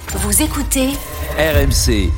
Vous écoutez RMC.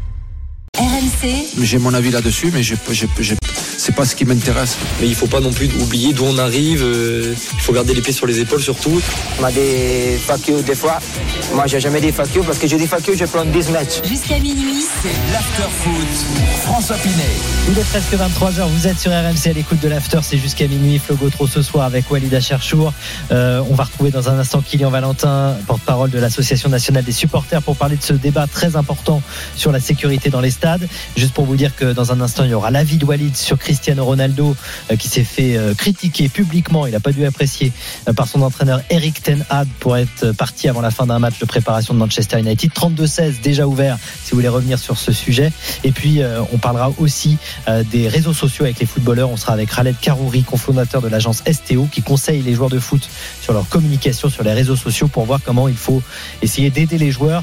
RMC. J'ai mon avis là-dessus, mais c'est pas ce qui m'intéresse. Mais il faut pas non plus oublier d'où on arrive. Il faut garder les pieds sur les épaules surtout. On m'a dit fuck you des fois. Moi, j'ai jamais dit fuck you parce que je dis fuck you, je prends 10 matchs. Jusqu'à minuit. C'est l'after-foot. François Pinet. Il est presque 23h, vous êtes sur RMC à l'écoute de l'after, c'est jusqu'à minuit. Flo Gautreau ce soir avec Walid Acharchour. On va retrouver dans un instant Kylian Valentin, porte-parole de l'Association nationale des supporters, pour parler de ce débat très important sur la sécurité dans les stades. Juste pour vous dire que dans un instant, il y aura l'avis de Walid sur Cristiano Ronaldo qui s'est fait critiquer publiquement, il n'a pas dû apprécier, par son entraîneur Erik ten Hag pour être parti avant la fin d'un match de préparation de Manchester United. 32-16 déjà ouvert si vous voulez revenir sur ce sujet. Et puis on parlera aussi des réseaux sociaux avec les footballeurs. On sera avec Khaled Karouri, cofondateur de l'agence STO, qui conseille les joueurs de foot sur leur communication sur les réseaux sociaux pour voir comment il faut essayer d'aider les joueurs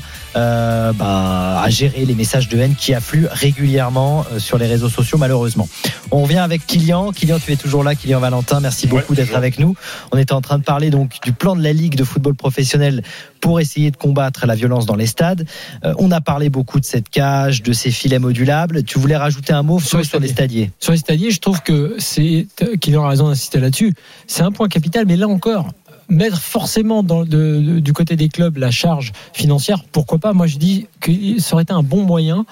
à gérer les messages de haine qui affluent régulièrement sur les réseaux sociaux, malheureusement. On revient avec Kylian. Kylian, tu es toujours là, Kylian Valentin. Merci beaucoup d'être avec nous. On était en train de parler donc du plan de la Ligue de football professionnel pour essayer de combattre la violence dans les stades. On a parlé beaucoup de cette cage, de ces filets modulables. Tu voulais rajouter un mot sur les stadiers. Sur les stadiers, je trouve que Kylian a raison d'insister là-dessus. C'est un point capital, mais là encore, mettre forcément du côté des clubs la charge financière, pourquoi pas. Moi je dis que ça aurait été un bon moyen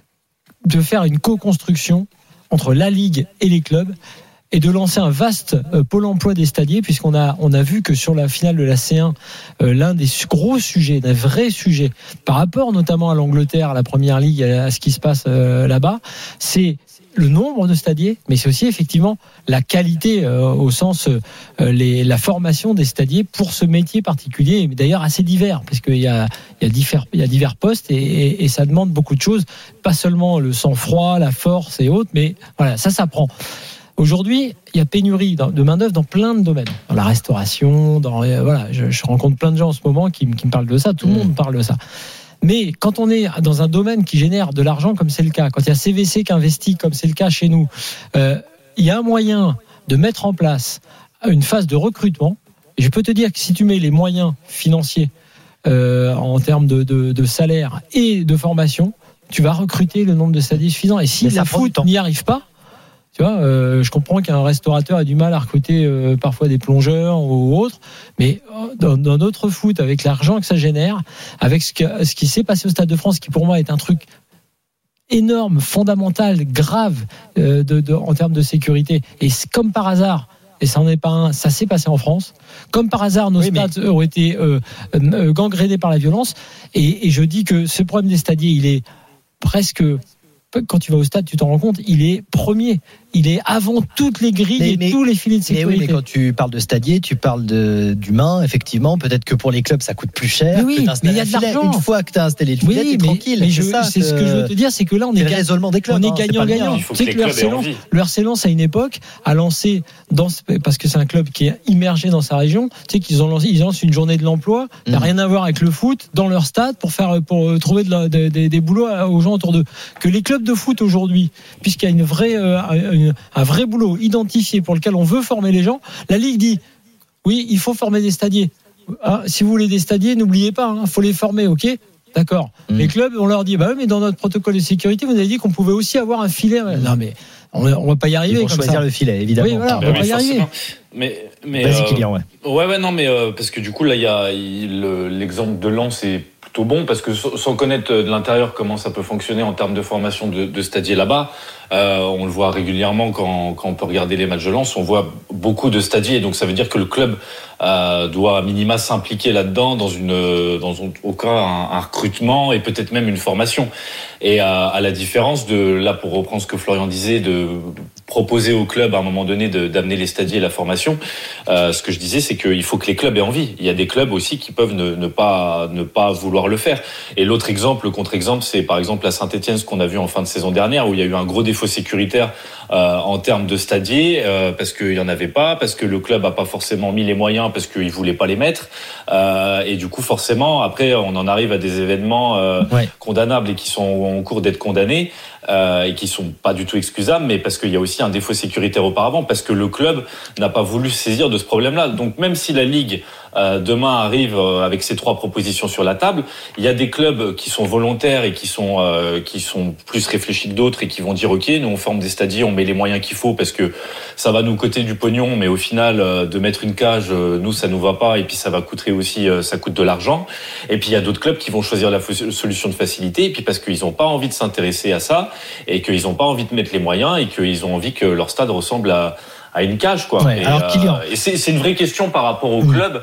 de faire une co-construction entre la Ligue et les clubs et de lancer un vaste pôle emploi des stadiers, puisqu'on a vu que sur la finale de la C1, l'un des gros sujets, d'un vrai sujet, par rapport notamment à l'Angleterre, à la Première Ligue, à ce qui se passe là-bas, c'est le nombre de stadiers, mais c'est aussi effectivement la qualité au sens la formation des stadiers pour ce métier particulier, mais d'ailleurs assez divers, parce qu'il y a divers postes et ça demande beaucoup de choses, pas seulement le sang-froid, la force et autres, mais voilà, ça s'apprend. Aujourd'hui, il y a pénurie de main-d'œuvre dans plein de domaines, dans la restauration, je rencontre plein de gens en ce moment qui me parlent de ça, tout le monde parle de ça. Mais quand on est dans un domaine qui génère de l'argent, comme c'est le cas, quand il y a CVC qui investit, comme c'est le cas chez nous, il y a un moyen de mettre en place une phase de recrutement. Et je peux te dire que si tu mets les moyens financiers en termes de salaire et de formation, tu vas recruter le nombre de stadiers suffisant. Et si la foot n'y arrive pas, tu vois, je comprends qu'un restaurateur a du mal à recruter parfois des plongeurs ou autres, mais dans notre foot, avec l'argent que ça génère, avec ce qui s'est passé au Stade de France, qui pour moi est un truc énorme, fondamental, grave en termes de sécurité, et comme par hasard, et ça n'en est pas un, ça s'est passé en France, comme par hasard nos stades ont été gangrénés par la violence, et je dis que ce problème des stadiers, il est presque... Quand tu vas au stade, tu t'en rends compte, il est premier. Il est avant toutes les grilles et tous les filets de sécurité. Mais quand tu parles de stadier, tu parles d'humains, effectivement. Peut-être que pour les clubs, ça coûte plus cher. Mais il y a de l'argent. Une fois que tu as installé le filet, tu es tranquille. C'est ce que je veux te dire, c'est que là, on est raisonnement des clubs. On est gagnant-gagnant. Tu sais que le RC Lens, à une époque, a lancé, parce que c'est un club qui est immergé dans sa région, tu sais qu'ils lancent une journée de l'emploi, ça n'a rien à voir avec le foot, dans leur stade, pour trouver des boulots aux gens autour d'eux. Que les clubs de foot aujourd'hui, puisqu'il y a un vrai boulot identifié pour lequel on veut former les gens, la Ligue dit oui, il faut former des stadiers. Si vous voulez des stadiers, n'oubliez pas, il faut les former, ok ? D'accord. Les clubs, on leur dit mais dans notre protocole de sécurité, vous avez dit qu'on pouvait aussi avoir un filet. Non, mais on va pas y arriver. Ils vont choisir ça. Le filet, évidemment. Oui, voilà, on va pas y arriver. Mais vas-y, Kylian, parce que du coup là, il y a l'exemple de Lens est plutôt bon, parce que sans connaître de l'intérieur comment ça peut fonctionner en termes de formation de stadiers là-bas, on le voit régulièrement quand on peut regarder les matchs de Lens, on voit beaucoup de stadiers, donc ça veut dire que le club doit à minima s'impliquer là-dedans dans au cas un recrutement et peut-être même une formation. Et à la différence de, là pour reprendre ce que Florian disait, de proposer au club à un moment donné d'amener les stadiers et la formation, ce que je disais, c'est qu'il faut que les clubs aient envie. Il y a des clubs aussi qui peuvent ne pas vouloir le faire. Et l'autre exemple, le contre-exemple, c'est par exemple à Saint-Etienne, ce qu'on a vu en fin de saison dernière, où il y a eu un gros défaut sécuritaire en termes de stadiers, parce qu'il y en avait pas, parce que le club a pas forcément mis les moyens, parce qu'il voulait pas les mettre, et du coup forcément après on en arrive à des événements condamnables et qui sont en cours d'être condamnés, et qui sont pas du tout excusables, mais parce qu'il y a aussi un défaut sécuritaire auparavant, parce que le club n'a pas voulu se saisir de ce problème-là. Donc même si la Ligue demain arrive avec ces 3 propositions sur la table, il y a des clubs qui sont volontaires et qui sont plus réfléchis que d'autres et qui vont dire ok, nous on forme des stadiers, on met les moyens qu'il faut parce que ça va nous coûter du pognon, mais au final de mettre une cage, nous ça nous va pas et puis ça va coûter aussi, ça coûte de l'argent. Et puis il y a d'autres clubs qui vont choisir la solution de facilité et puis parce qu'ils n'ont pas envie de s'intéresser à ça et qu'ils n'ont pas envie de mettre les moyens et qu'ils ont envie que leur stade ressemble à une cage, quoi. Ouais, et c'est une vraie question par rapport au club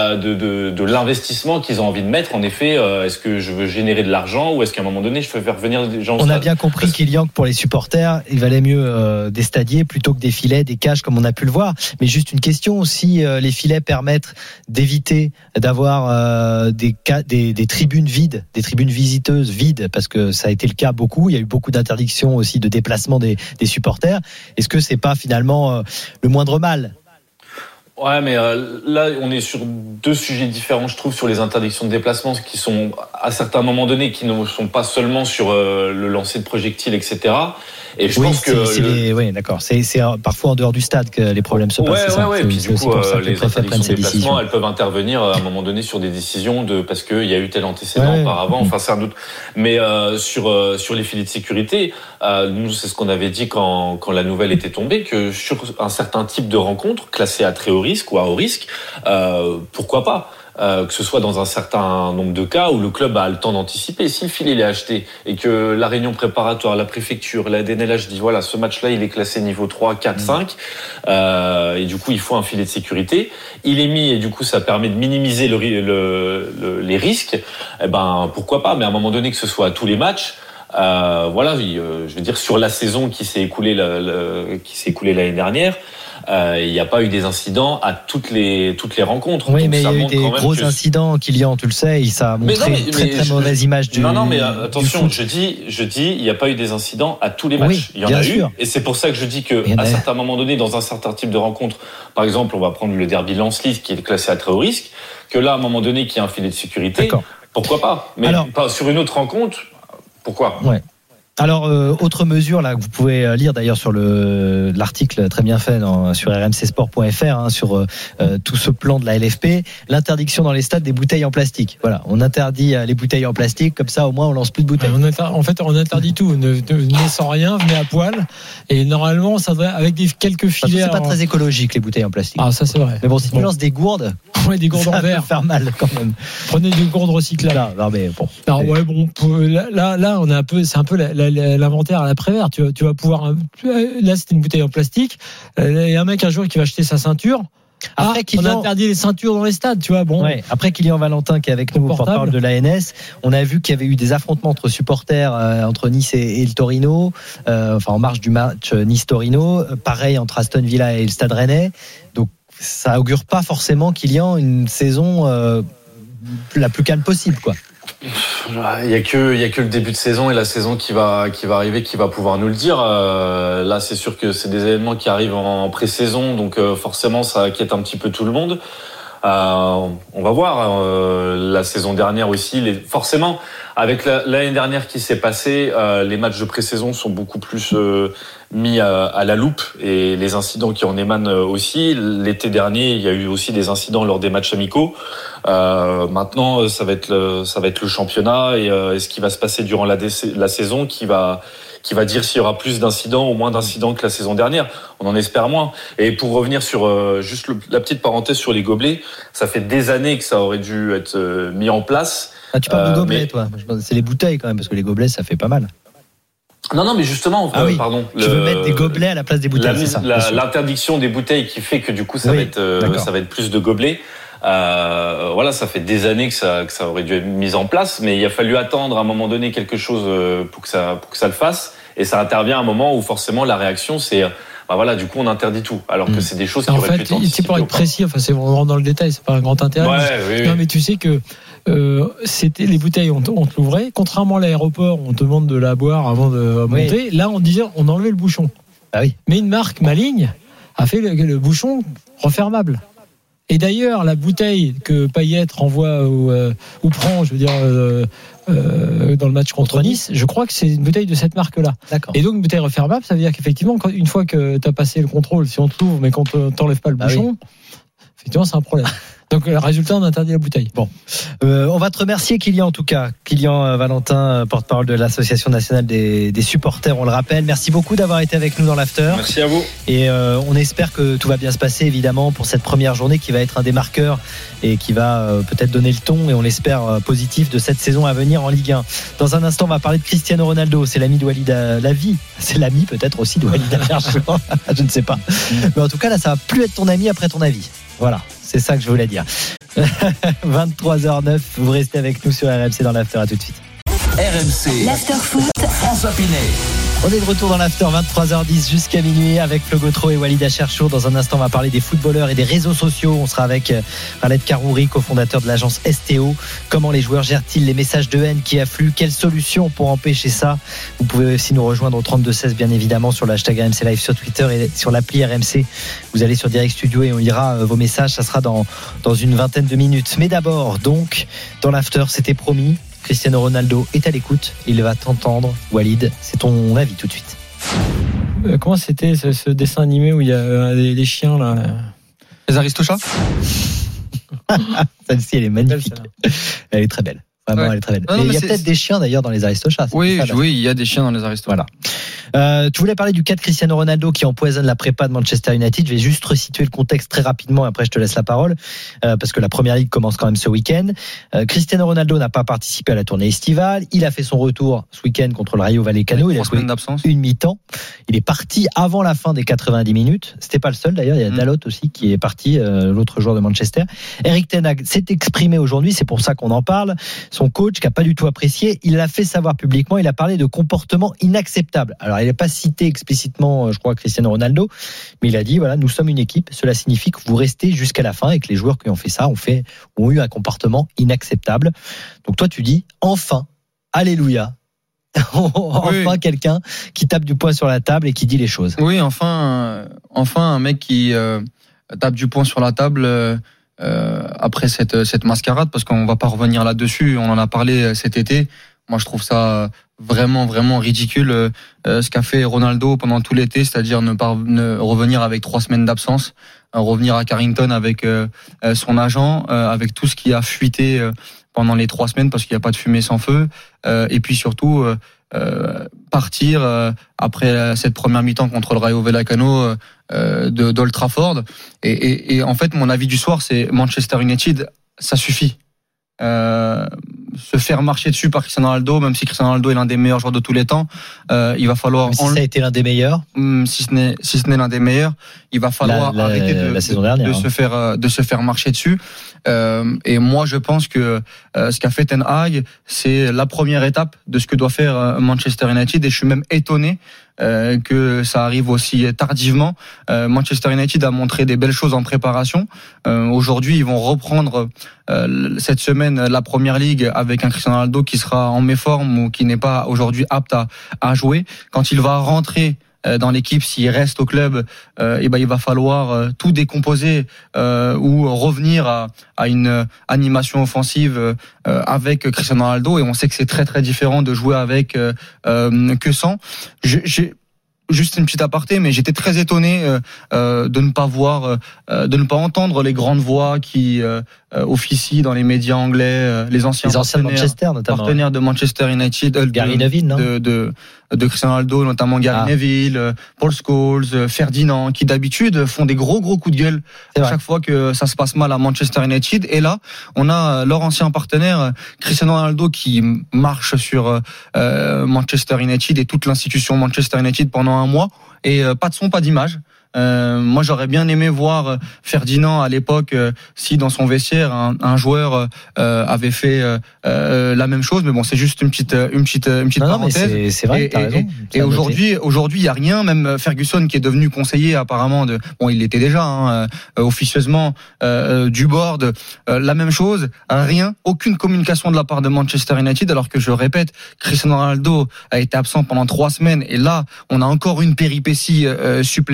de l'investissement qu'ils ont envie de mettre. En effet, est-ce que je veux générer de l'argent ou est-ce qu'à un moment donné je peux faire venir des gens au stade ? On a stade ? bien compris Kylian que pour les supporters il valait mieux des stadiers plutôt que des filets, des cages comme on a pu le voir. Mais juste une question, si les filets permettent d'éviter d'avoir des tribunes vides, des tribunes visiteuses vides, parce que ça a été le cas beaucoup, il y a eu beaucoup d'interdictions aussi de déplacement des supporters, est-ce que c'est pas finalement le moindre mal ? Ouais, mais là, on est sur 2 sujets différents, je trouve, sur les interdictions de déplacement, qui sont, à certains moments donnés, qui ne sont pas seulement sur le lancer de projectiles, etc. Et je pense que... Oui, d'accord. C'est parfois en dehors du stade que les problèmes se passent. Ouais. Et puis du coup, les interdictions de déplacement, elles peuvent intervenir à un moment donné sur des décisions parce qu'il y a eu tel antécédent auparavant. Enfin, c'est un doute. Mais sur les filets de sécurité, nous, c'est ce qu'on avait dit quand la nouvelle était tombée, que sur un certain type de rencontre, classée à très haut risque ou à haut risque, pourquoi pas ? Que ce soit dans un certain nombre de cas où le club a le temps d'anticiper. Si le filet est acheté et que la réunion préparatoire, la préfecture, la DNLH dit voilà, ce match-là il est classé niveau 3, 4, 5 et du coup il faut un filet de sécurité, il est mis et du coup ça permet de minimiser les risques, et ben pourquoi pas, mais à un moment donné que ce soit à tous les matchs. Je veux dire sur la saison qui s'est écoulée l'année dernière, il n'y a pas eu des incidents à toutes les rencontres. Oui, donc mais il y a eu des gros incidents, Kylian, tu le sais, et ça a montré une très mauvaise image du. Non, mais attention, je dis, il n'y a pas eu des incidents à tous les matchs. Oui, il y en a sûr. eu, et c'est pour ça que je dis que à certains moments donnés, dans un certain type de rencontre, par exemple, on va prendre le derby Lens-Lille qui est classé à très haut risque, que là, à un moment donné, qu'il y a un filet de sécurité, pourquoi pas ? Mais pas sur une autre rencontre. Pourquoi ? Ouais. Alors, autre mesure là que vous pouvez lire d'ailleurs sur l'article très bien fait sur rmcsport.fr sur tout ce plan de la LFP, l'interdiction dans les stades des bouteilles en plastique. Voilà, on interdit les bouteilles en plastique, comme ça au moins on lance plus de bouteilles. On interdit tout. Venez sans rien, venez à poil. Et normalement, ça devrait, avec quelques filets. C'est pas très écologique les bouteilles en plastique. Ah, ça c'est vrai. Mais bon, si tu lances des gourdes. Ouais, des gourdes en verre. Ça peut faire mal quand même. Prenez des gourdes recyclables. Non, mais bon. Alors, ouais, bon, là, on a c'est un peu l'inventaire à l'après-vert. Tu vas pouvoir. Là, c'était une bouteille en plastique. Il y a un mec un jour qui va acheter sa ceinture. Après, on a interdit les ceintures dans les stades, tu vois. Bon. Ouais. Après Kylian Valentin qui est avec nous, porte-parole de l'ANS, on a vu qu'il y avait eu des affrontements entre supporters entre Nice et le Torino, en marge du match Nice-Torino. Pareil entre Aston Villa et le Stade Rennais. Donc ça augure pas forcément Kylian une saison la plus calme possible, quoi. Il y a que le début de saison et la saison qui va arriver qui va pouvoir nous le dire. Là, c'est sûr que c'est des événements qui arrivent en pré-saison, donc forcément ça inquiète un petit peu tout le monde. On va voir. La saison dernière aussi, forcément, avec l'année dernière qui s'est passée, les matchs de pré-saison sont beaucoup plus mis à la loupe et les incidents qui en émanent aussi. L'été dernier, il y a eu aussi des incidents lors des matchs amicaux. Maintenant, ça va être le championnat et ce qui va se passer durant la saison qui va dire s'il y aura plus d'incidents ou moins d'incidents que la saison dernière. On en espère moins. Et pour revenir sur juste la petite parenthèse sur les gobelets, ça fait des années que ça aurait dû être mis en place. Ah, tu parles de gobelets, toi. C'est les bouteilles quand même, parce que les gobelets, ça fait pas mal. Non, mais justement, pardon. Tu veux mettre des gobelets à la place des bouteilles, c'est ça. L'interdiction des bouteilles qui fait que du coup, ça va être plus de gobelets. Ça fait des années que ça aurait dû être mis en place, mais il a fallu attendre à un moment donné quelque chose pour que ça le fasse, et ça intervient à un moment où forcément la réaction c'est du coup on interdit tout, alors que c'est des choses qui auraient pu être anticipées. Pour être précis, c'est vraiment dans le détail, c'est pas un grand intérêt. Oui. Non, mais tu sais que c'était les bouteilles, on te l'ouvrait. Contrairement à l'aéroport, on te demande de la boire avant de monter. Là, on disait, on enlevait le bouchon. Ah oui. Mais une marque maligne a fait le bouchon refermable. Et d'ailleurs, la bouteille que Payet renvoie ou prend, je veux dire, dans le match contre Nice, je crois que c'est une bouteille de cette marque-là. D'accord. Et donc, une bouteille refermable, ça veut dire qu'effectivement, une fois que tu as passé le contrôle, si on te l'ouvre, mais qu'on t'enlève pas le bouchon, effectivement, c'est un problème. Donc, le résultat, on interdit la bouteille. Bon. On va te remercier, Kylian, en tout cas. Kylian Valentin, porte-parole de l'Association nationale des supporters, on le rappelle. Merci beaucoup d'avoir été avec nous dans l'After. Merci à vous. Et on espère que tout va bien se passer, évidemment, pour cette première journée qui va être un des marqueurs et qui va peut-être donner le ton, et on l'espère, positif de cette saison à venir en Ligue 1. Dans un instant, on va parler de Cristiano Ronaldo. C'est l'ami de Walid Lavi. C'est l'ami peut-être aussi de Walid Acharchour. Je ne sais pas. Mais en tout cas, là, ça va plus être ton ami après ton avis. Voilà. C'est ça que je voulais dire. 23h09, vous restez avec nous sur RMC dans l'After. À tout de suite. RMC, L'After Foot. François Pinet. On est de retour dans l'After, 23h10 jusqu'à minuit avec Flo Gautreau et Walid Acharchour. Dans un instant, on va parler des footballeurs et des réseaux sociaux. On sera avec Khaled Karouri, cofondateur de l'agence STO. Comment les joueurs gèrent-ils les messages de haine qui affluent? Quelles solutions pour empêcher ça? Vous pouvez aussi nous rejoindre au 32-16, bien évidemment, sur le hashtag RMC Live sur Twitter et sur l'appli RMC. Vous allez sur Direct Studio et on lira vos messages. Ça sera dans une vingtaine de minutes. Mais d'abord, donc, dans l'After, c'était promis. Cristiano Ronaldo est à l'écoute. Il va t'entendre. Walid, c'est ton avis tout de suite. Comment c'était ce dessin animé où il y a des chiens là? Les Aristochats. Celle-ci, elle est magnifique. Elle est très belle. Vraiment, elle est très belle. Non, il y a peut-être des chiens d'ailleurs dans les Aristochats. Oui, il y a des chiens dans les Aristochats. Voilà. Tu voulais parler du cas de Cristiano Ronaldo qui empoisonne la prépa de Manchester United. Je vais juste resituer le contexte très rapidement. Après, je te laisse la parole parce que la première ligue commence quand même ce week-end. Cristiano Ronaldo n'a pas participé à la tournée estivale. Il a fait son retour ce week-end contre le Rayo Vallecano. Il a joué une mi-temps. Il est parti avant la fin des 90 minutes. C'était pas le seul d'ailleurs. Il y a Dalot aussi qui est parti, l'autre joueur de Manchester. Eric Ten Hag s'est exprimé aujourd'hui. C'est pour ça qu'on en parle. Son coach, qui n'a pas du tout apprécié, il l'a fait savoir publiquement. Il a parlé de comportement inacceptable. Alors, il n'a pas cité explicitement, je crois, Cristiano Ronaldo, mais il a dit, voilà, nous sommes une équipe. Cela signifie que vous restez jusqu'à la fin et que les joueurs qui ont fait ça ont eu un comportement inacceptable. Donc, toi, tu dis, enfin, alléluia. Enfin, quelqu'un qui tape du poing sur la table et qui dit les choses. Oui, enfin, un mec qui tape du poing sur la table. Après cette mascarade, parce qu'on va pas revenir là-dessus, on en a parlé cet été. Moi, je trouve ça vraiment, vraiment ridicule ce qu'a fait Ronaldo pendant tout l'été, c'est-à-dire ne revenir avec 3 semaines d'absence, revenir à Carrington avec son agent, avec tout ce qui a fuité pendant les 3 semaines, parce qu'il n'y a pas de fumée sans feu, et puis surtout partir après cette première mi-temps contre le Rayo Vallecano d'Old Trafford. Et en fait, mon avis du soir, c'est Manchester United, ça suffit. Se faire marcher dessus par Cristiano Ronaldo, même si Cristiano Ronaldo est l'un des meilleurs joueurs de tous les temps, il va falloir. Même si ça a été l'un des meilleurs. Si ce n'est l'un des meilleurs, il va falloir arrêter de se faire marcher dessus. Et moi, je pense que ce qu'a fait Ten Hag, c'est la première étape de ce que doit faire Manchester United. Et je suis même étonné que ça arrive aussi tardivement. Manchester United a montré des belles choses en préparation. Aujourd'hui, ils vont reprendre cette semaine la Première Ligue avec un Cristiano Ronaldo qui sera en méforme ou qui n'est pas aujourd'hui apte à jouer. Quand il va rentrer dans l'équipe, s'il reste au club, il va falloir tout décomposer ou revenir à une animation offensive avec Cristiano Ronaldo. Et on sait que c'est très très différent de jouer avec que sans. Juste une petite aparté, mais j'étais très étonné de ne pas entendre les grandes voix qui officient dans les médias anglais, les anciens de Manchester, notamment. Partenaires de Manchester United, Gary Neville, non de Cristiano Ronaldo, notamment Gary Neville, Paul Scholes, Ferdinand, qui d'habitude font des gros coups de gueule à chaque fois que ça se passe mal à Manchester United. Et là, on a leur ancien partenaire, Cristiano Ronaldo, qui marche sur Manchester United et toute l'institution Manchester United pendant un mois, et pas de son, pas d'image. Moi, j'aurais bien aimé voir Ferdinand à l'époque, si dans son vestiaire un joueur avait fait la même chose. Mais bon, c'est juste une petite parenthèse. Mais c'est vrai, t'as raison. Et aujourd'hui, il y a rien. Même Ferguson, qui est devenu conseiller apparemment il l'était déjà officieusement du board. La même chose, rien, aucune communication de la part de Manchester United. Alors que je répète, Cristiano Ronaldo a été absent pendant 3 semaines, et là, on a encore une péripétie supplémentaire.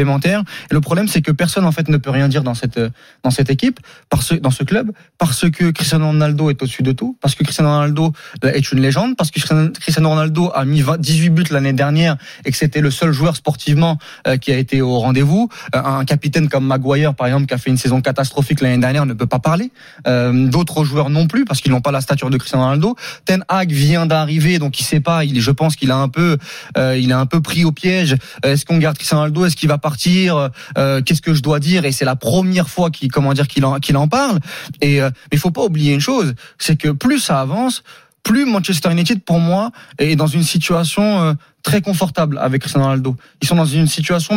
Et le problème, c'est que personne en fait ne peut rien dire dans cette équipe, dans ce club, parce que Cristiano Ronaldo est au-dessus de tout, parce que Cristiano Ronaldo est une légende, parce que Cristiano Ronaldo a mis 18 buts l'année dernière et que c'était le seul joueur sportivement qui a été au rendez-vous. Un capitaine comme Maguire, par exemple, qui a fait une saison catastrophique l'année dernière, ne peut pas parler. D'autres joueurs non plus, parce qu'ils n'ont pas la stature de Cristiano Ronaldo. Ten Hag vient d'arriver, donc il sait pas. Je pense qu'il a un peu pris au piège. Est-ce qu'on garde Cristiano Ronaldo? Est-ce qu'il va partir? Qu'est-ce que je dois dire? Et c'est la première fois qu'il en parle. Et il faut pas oublier une chose, c'est que plus ça avance, plus Manchester United, pour moi, est dans une situation très confortable avec Cristiano Ronaldo. Ils sont dans une situation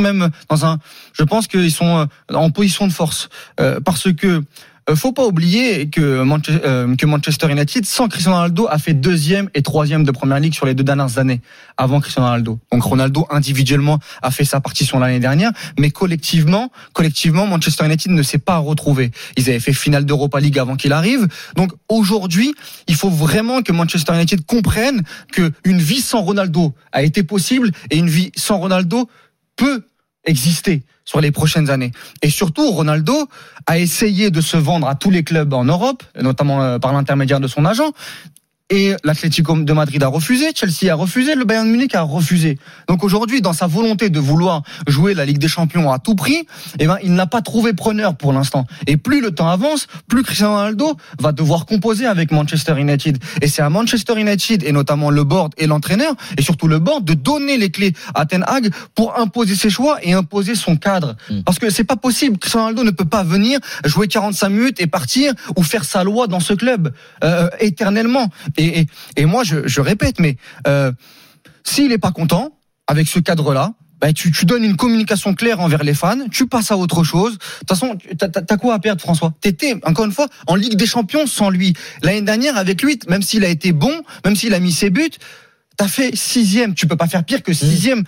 je pense qu'ils sont en position de force, parce que faut pas oublier que Manchester United, sans Cristiano Ronaldo, a fait 2e et 3e de Première Ligue sur les 2 dernières années, avant Cristiano Ronaldo. Donc Ronaldo, individuellement, a fait sa partition l'année dernière, mais collectivement, Manchester United ne s'est pas retrouvé. Ils avaient fait finale d'Europa League avant qu'il arrive. Donc aujourd'hui, il faut vraiment que Manchester United comprenne qu'une vie sans Ronaldo a été possible, et une vie sans Ronaldo peut exister sur les prochaines années. Et surtout, Ronaldo a essayé de se vendre à tous les clubs en Europe, notamment par l'intermédiaire de son agent. Et l'Atlético de Madrid a refusé, Chelsea a refusé, le Bayern Munich a refusé. Donc aujourd'hui, dans sa volonté de vouloir jouer la Ligue des Champions à tout prix, il n'a pas trouvé preneur pour l'instant. Et plus le temps avance, plus Cristiano Ronaldo va devoir composer avec Manchester United. Et c'est à Manchester United, et notamment le board et l'entraîneur, et surtout le board, de donner les clés à Ten Hag pour imposer ses choix et imposer son cadre. Parce que c'est pas possible. Cristiano Ronaldo ne peut pas venir jouer 45 minutes et partir, ou faire sa loi dans ce club éternellement. Et moi, je répète, mais s'il est pas content avec ce cadre-là, tu donnes une communication claire envers les fans, tu passes à autre chose. De toute façon, t'as quoi à perdre, François? T'étais, encore une fois, en Ligue des Champions sans lui. L'année dernière, avec lui, même s'il a été bon, même s'il a mis ses buts, t'as fait 6e. Tu peux pas faire pire que 6e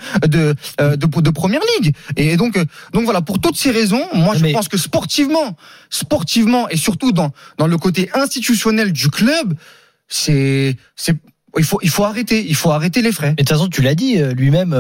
de Première Ligue. Et donc voilà, pour toutes ces raisons, moi je pense que sportivement, et surtout dans le côté institutionnel du club, il faut arrêter les frais. Mais de toute façon, tu l'as dit, lui-même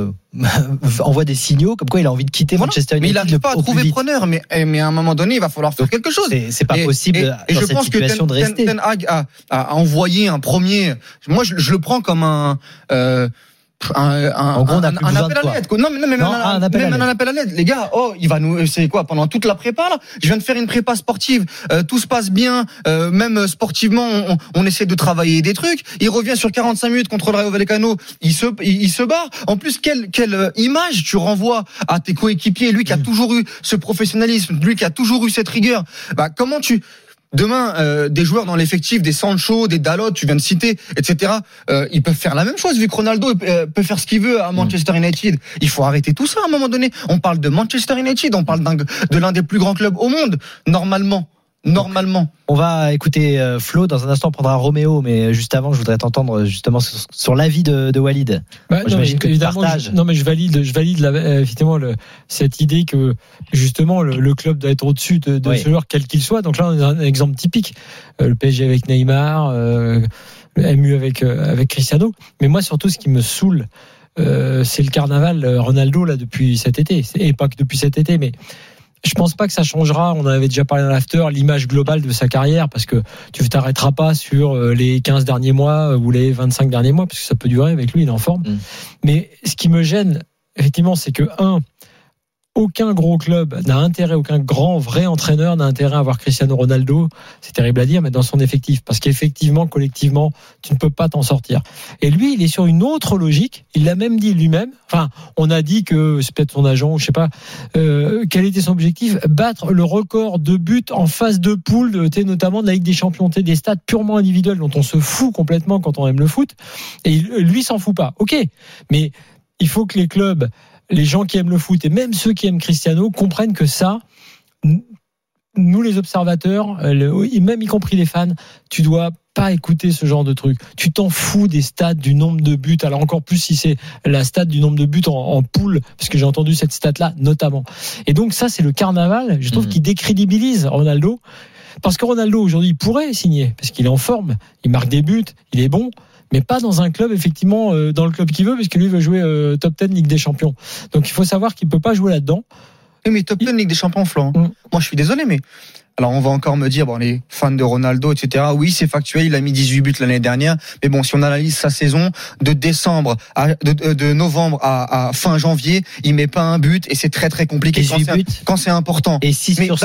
envoie des signaux comme quoi il a envie de quitter Manchester United. Mais il n'arrive pas à trouver preneur. Mais à un moment donné, il va falloir faire quelque chose. C'est pas possible dans cette situation de rester. Ten Hag a envoyé un premier. Moi, je le prends comme un en gros, on a plus besoin de toi. Un appel à l'aide. Les gars, c'est quoi, pendant toute la prépa, là? Je viens de faire une prépa sportive, tout se passe bien, même sportivement, on essaie de travailler des trucs. Il revient sur 45 minutes contre le Rayo Vallecano, il se barre. En plus, quelle image tu renvoies à tes coéquipiers, lui qui a toujours eu ce professionnalisme, lui qui a toujours eu cette rigueur. Comment demain, des joueurs dans l'effectif, des Sancho, des Dalot, tu viens de citer, etc., ils peuvent faire la même chose, vu que Ronaldo peut faire ce qu'il veut à Manchester United. Il faut arrêter tout ça à un moment donné. On parle de Manchester United, on parle de l'un des plus grands clubs au monde, normalement. On va écouter Flo. Dans un instant, on prendra Roméo, mais juste avant, je voudrais t'entendre justement sur l'avis de Walid. J'imagine que tu partages. Non, mais je valide effectivement cette idée que justement le club doit être au-dessus de ce joueur quel qu'il soit. Donc là, on a un exemple typique. Le PSG avec Neymar, le MU avec Cristiano. Mais moi, surtout, ce qui me saoule, c'est le carnaval Ronaldo là depuis cet été. Et pas que depuis cet été, mais je pense pas que ça changera. On en avait déjà parlé dans l'after, l'image globale de sa carrière, parce que tu t'arrêteras pas sur les 15 derniers mois ou les 25 derniers mois, parce que ça peut durer avec lui, il est en forme. Mais ce qui me gêne, effectivement, c'est que aucun gros club n'a intérêt, aucun grand vrai entraîneur n'a intérêt à avoir Cristiano Ronaldo, c'est terrible à dire, mais dans son effectif, parce qu'effectivement, collectivement, tu ne peux pas t'en sortir. Et lui, il est sur une autre logique, il l'a même dit lui-même, on a dit que, c'est peut-être son agent, je sais pas, quel était son objectif, battre le record de buts en phase de poule, notamment de la Ligue des Champions, des stats purement individuels dont on se fout complètement quand on aime le foot, et lui s'en fout pas. Ok, mais il faut que les clubs, les gens qui aiment le foot et même ceux qui aiment Cristiano comprennent que ça, nous les observateurs, même y compris les fans, tu dois pas écouter ce genre de truc. Tu t'en fous des stats, du nombre de buts. Alors encore plus si c'est la stat du nombre de buts en poule, parce que j'ai entendu cette stat-là notamment. Et donc ça, c'est le carnaval, je trouve, qui décrédibilise Ronaldo. Parce que Ronaldo, aujourd'hui, il pourrait signer, parce qu'il est en forme, il marque des buts, il est bon, mais pas dans un club, effectivement, dans le club qu'il veut, parce que lui veut jouer top 10 Ligue des Champions. Donc il faut savoir qu'il peut pas jouer là-dedans. Oui, mais top 10 Ligue des Champions, Florent. Moi, je suis désolé, mais alors on va encore me dire, bon, les fans de Ronaldo, etc. Oui, c'est factuel, il a mis 18 buts l'année dernière. Mais bon, si on analyse sa saison de novembre à fin janvier, il met pas un but et c'est très très compliqué quand c'est important. Et 6 sur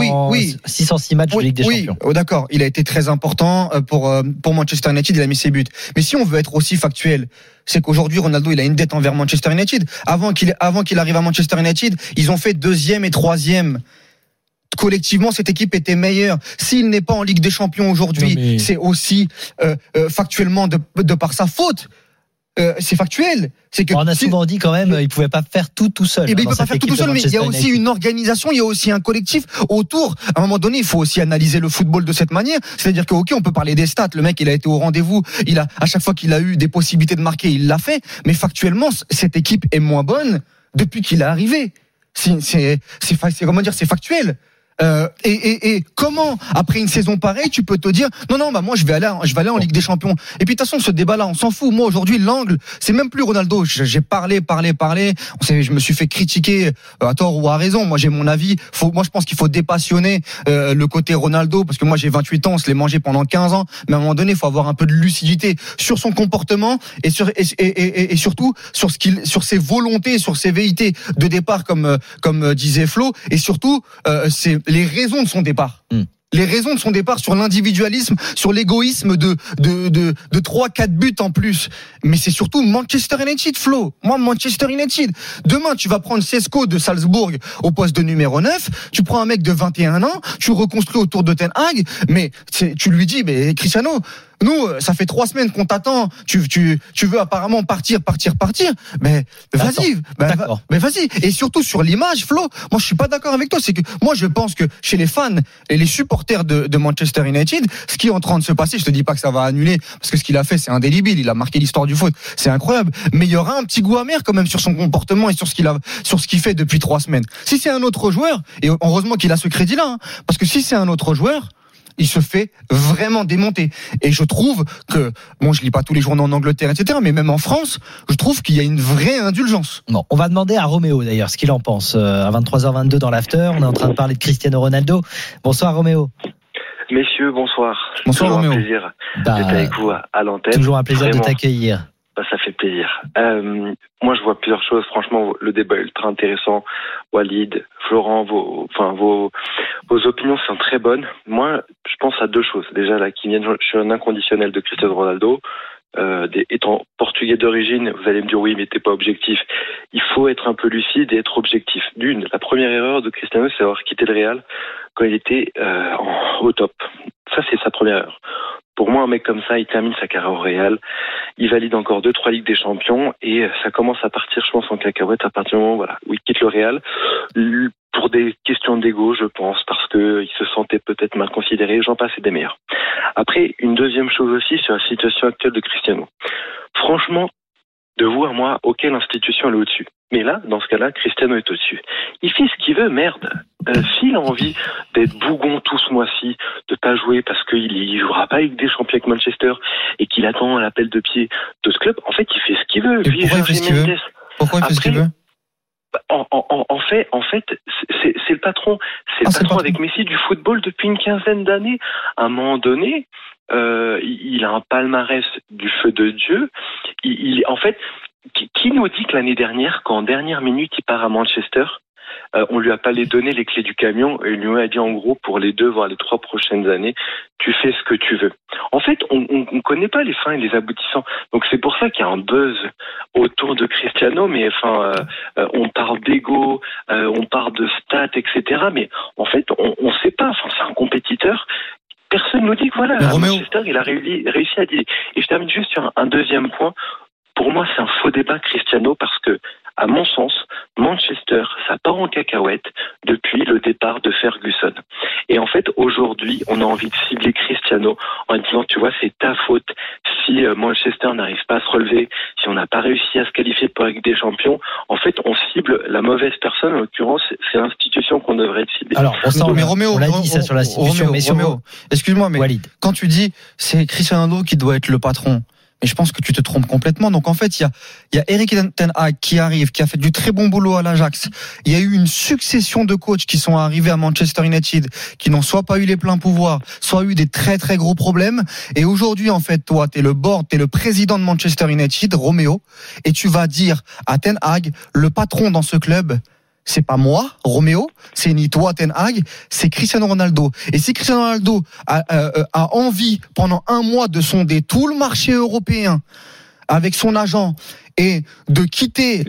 606 matchs de Ligue des Champions. Oui, d'accord, il a été très important pour Manchester United, il a mis ses buts. Mais si on veut être aussi factuel, c'est qu'aujourd'hui Ronaldo il a une dette envers Manchester United. Avant qu'il arrive à Manchester United, ils ont fait 2e et 3e. Collectivement, cette équipe était meilleure. S'il n'est pas en Ligue des Champions aujourd'hui, c'est aussi factuellement de par sa faute. C'est factuel. C'est que on a souvent dit quand même, il pouvait pas faire tout seul. Il peut pas faire tout seul, mais il y a aussi une organisation, il y a aussi un collectif autour. À un moment donné, il faut aussi analyser le football de cette manière. C'est-à-dire que, ok, on peut parler des stats. Le mec, il a été au rendez-vous. À chaque fois qu'il a eu des possibilités de marquer, il l'a fait. Mais factuellement, cette équipe est moins bonne depuis qu'il est arrivé. C'est factuel. Et comment après une saison pareille tu peux te dire non moi je vais aller en Ligue des Champions. Et puis de toute façon ce débat là on s'en fout. Moi aujourd'hui l'angle c'est même plus Ronaldo. J'ai parlé. Je me suis fait critiquer à tort ou à raison. Moi j'ai mon avis. Moi je pense qu'il faut dépassionner le côté Ronaldo parce que moi j'ai 28 ans, on se l'est mangé pendant 15 ans. Mais à un moment donné il faut avoir un peu de lucidité sur son comportement et surtout sur ses volontés, sur ses velléités de départ comme disait Flo, et surtout c'est les raisons de son départ. Les raisons de son départ sur l'individualisme, sur l'égoïsme de 3-4 buts en plus. Mais c'est surtout Manchester United, Flo. Moi, Manchester United. Demain, tu vas prendre Sesko de Salzbourg au poste de numéro 9. Tu prends un mec de 21 ans, tu reconstruis autour de Ten Hag, mais tu lui dis, mais Cristiano, nous, ça fait 3 semaines qu'on t'attend. Tu veux apparemment partir. Mais vas-y. Mais vas-y. Et surtout sur l'image, Flo, moi je suis pas d'accord avec toi. C'est que moi je pense que chez les fans et les supporters de Manchester United, ce qui est en train de se passer, je te dis pas que ça va annuler, parce que ce qu'il a fait, c'est indélébile. Il a marqué l'histoire du foot. C'est incroyable. Mais il y aura un petit goût amer quand même sur son comportement et sur ce qu'il fait depuis 3 semaines. Si c'est un autre joueur, et heureusement qu'il a ce crédit-là, hein, parce que si c'est un autre joueur, il se fait vraiment démonter. Et je trouve que, bon, je lis pas tous les journaux en Angleterre, etc., mais même en France, je trouve qu'il y a une vraie indulgence. Bon, on va demander à Roméo, d'ailleurs, ce qu'il en pense. À 23h22 dans l'after, on est en train de parler de Cristiano Ronaldo. Bonsoir, Roméo. Messieurs, bonsoir. Bonsoir, toujours Roméo. Un plaisir d'être avec vous à l'antenne. Toujours un plaisir vraiment de t'accueillir. Ça fait plaisir. Moi, je vois plusieurs choses. Franchement, le débat est ultra intéressant. Walid, Florent, vos opinions sont très bonnes. Moi, je pense à 2 choses. Déjà, là, qui viennent, je suis un inconditionnel de Cristiano Ronaldo. Étant portugais d'origine, vous allez me dire oui, mais t'es pas objectif. Il faut être un peu lucide et être objectif. La première erreur de Cristiano, c'est d'avoir quitté le Real quand il était au top. Ça, c'est sa première erreur. Pour moi, un mec comme ça, il termine sa carrière au Real, il valide encore 2-3 Ligues des Champions et ça commence à partir, je pense, en cacahuète à partir du moment où il quitte le Real pour des questions d'ego, je pense, parce que il se sentait peut-être mal considéré, j'en passe et des meilleurs. Après, une deuxième chose aussi sur la situation actuelle de Cristiano. Franchement, de vous à moi, ok, l'institution elle est au-dessus. Mais là, dans ce cas-là, Cristiano est au-dessus. Il fait ce qu'il veut, merde. S'il a envie d'être bougon tout ce mois-ci, de pas jouer parce qu'il jouera pas avec des champions avec Manchester et qu'il attend l'appel de pied de ce club, en fait, il fait ce qu'il veut. Pourquoi il fait ce qu'il veut ? Pourquoi il fait ce qu'il veut ? En fait, c'est le patron. C'est le patron avec Messi du football depuis une 15aine d'années. À un moment donné, il a un palmarès du feu de Dieu. En fait, qui nous dit que l'année dernière, quand en dernière minute il part à Manchester, on lui a pas donné les clés du camion et il lui a dit en gros pour les 2 voire les 3 prochaines années, tu fais ce que tu veux. En fait, on connaît pas les fins et les aboutissants. Donc c'est pour ça qu'il y a un buzz autour de Cristiano, mais on parle d'ego, on parle de stats, etc. Mais en fait, on sait pas. Enfin, c'est un compétiteur. Personne nous dit que voilà, à Manchester, il a réussi à dire. Et je termine juste sur un deuxième point. Pour moi, c'est un faux débat Cristiano parce que, à mon sens, Manchester, ça part en cacahuète depuis le départ de Ferguson. Et en fait, aujourd'hui, on a envie de cibler Cristiano en disant, tu vois, c'est ta faute si Manchester n'arrive pas à se relever, si on n'a pas réussi à se qualifier pour la Ligue des Champions. En fait, on cible la mauvaise personne. En l'occurrence, c'est l'institution qu'on devrait cibler. Alors, on l'a dit ça sur l'institution. Roméo, excuse-moi, mais Walid, quand tu dis c'est Cristiano qui doit être le patron, Mais je pense que tu te trompes complètement. Donc en fait, il y a Erik ten Hag qui arrive, qui a fait du très bon boulot à l'Ajax. Il y a eu une succession de coachs qui sont arrivés à Manchester United, qui n'ont soit pas eu les pleins pouvoirs, soit eu des très très gros problèmes. Et aujourd'hui, en fait, toi, t'es le président de Manchester United, Roméo, et tu vas dire à ten Hag, le patron dans ce club, c'est pas moi, Roméo, c'est ni toi, ten Hag, c'est Cristiano Ronaldo. Et si Cristiano Ronaldo a envie pendant un mois de sonder tout le marché européen avec son agent et de quitter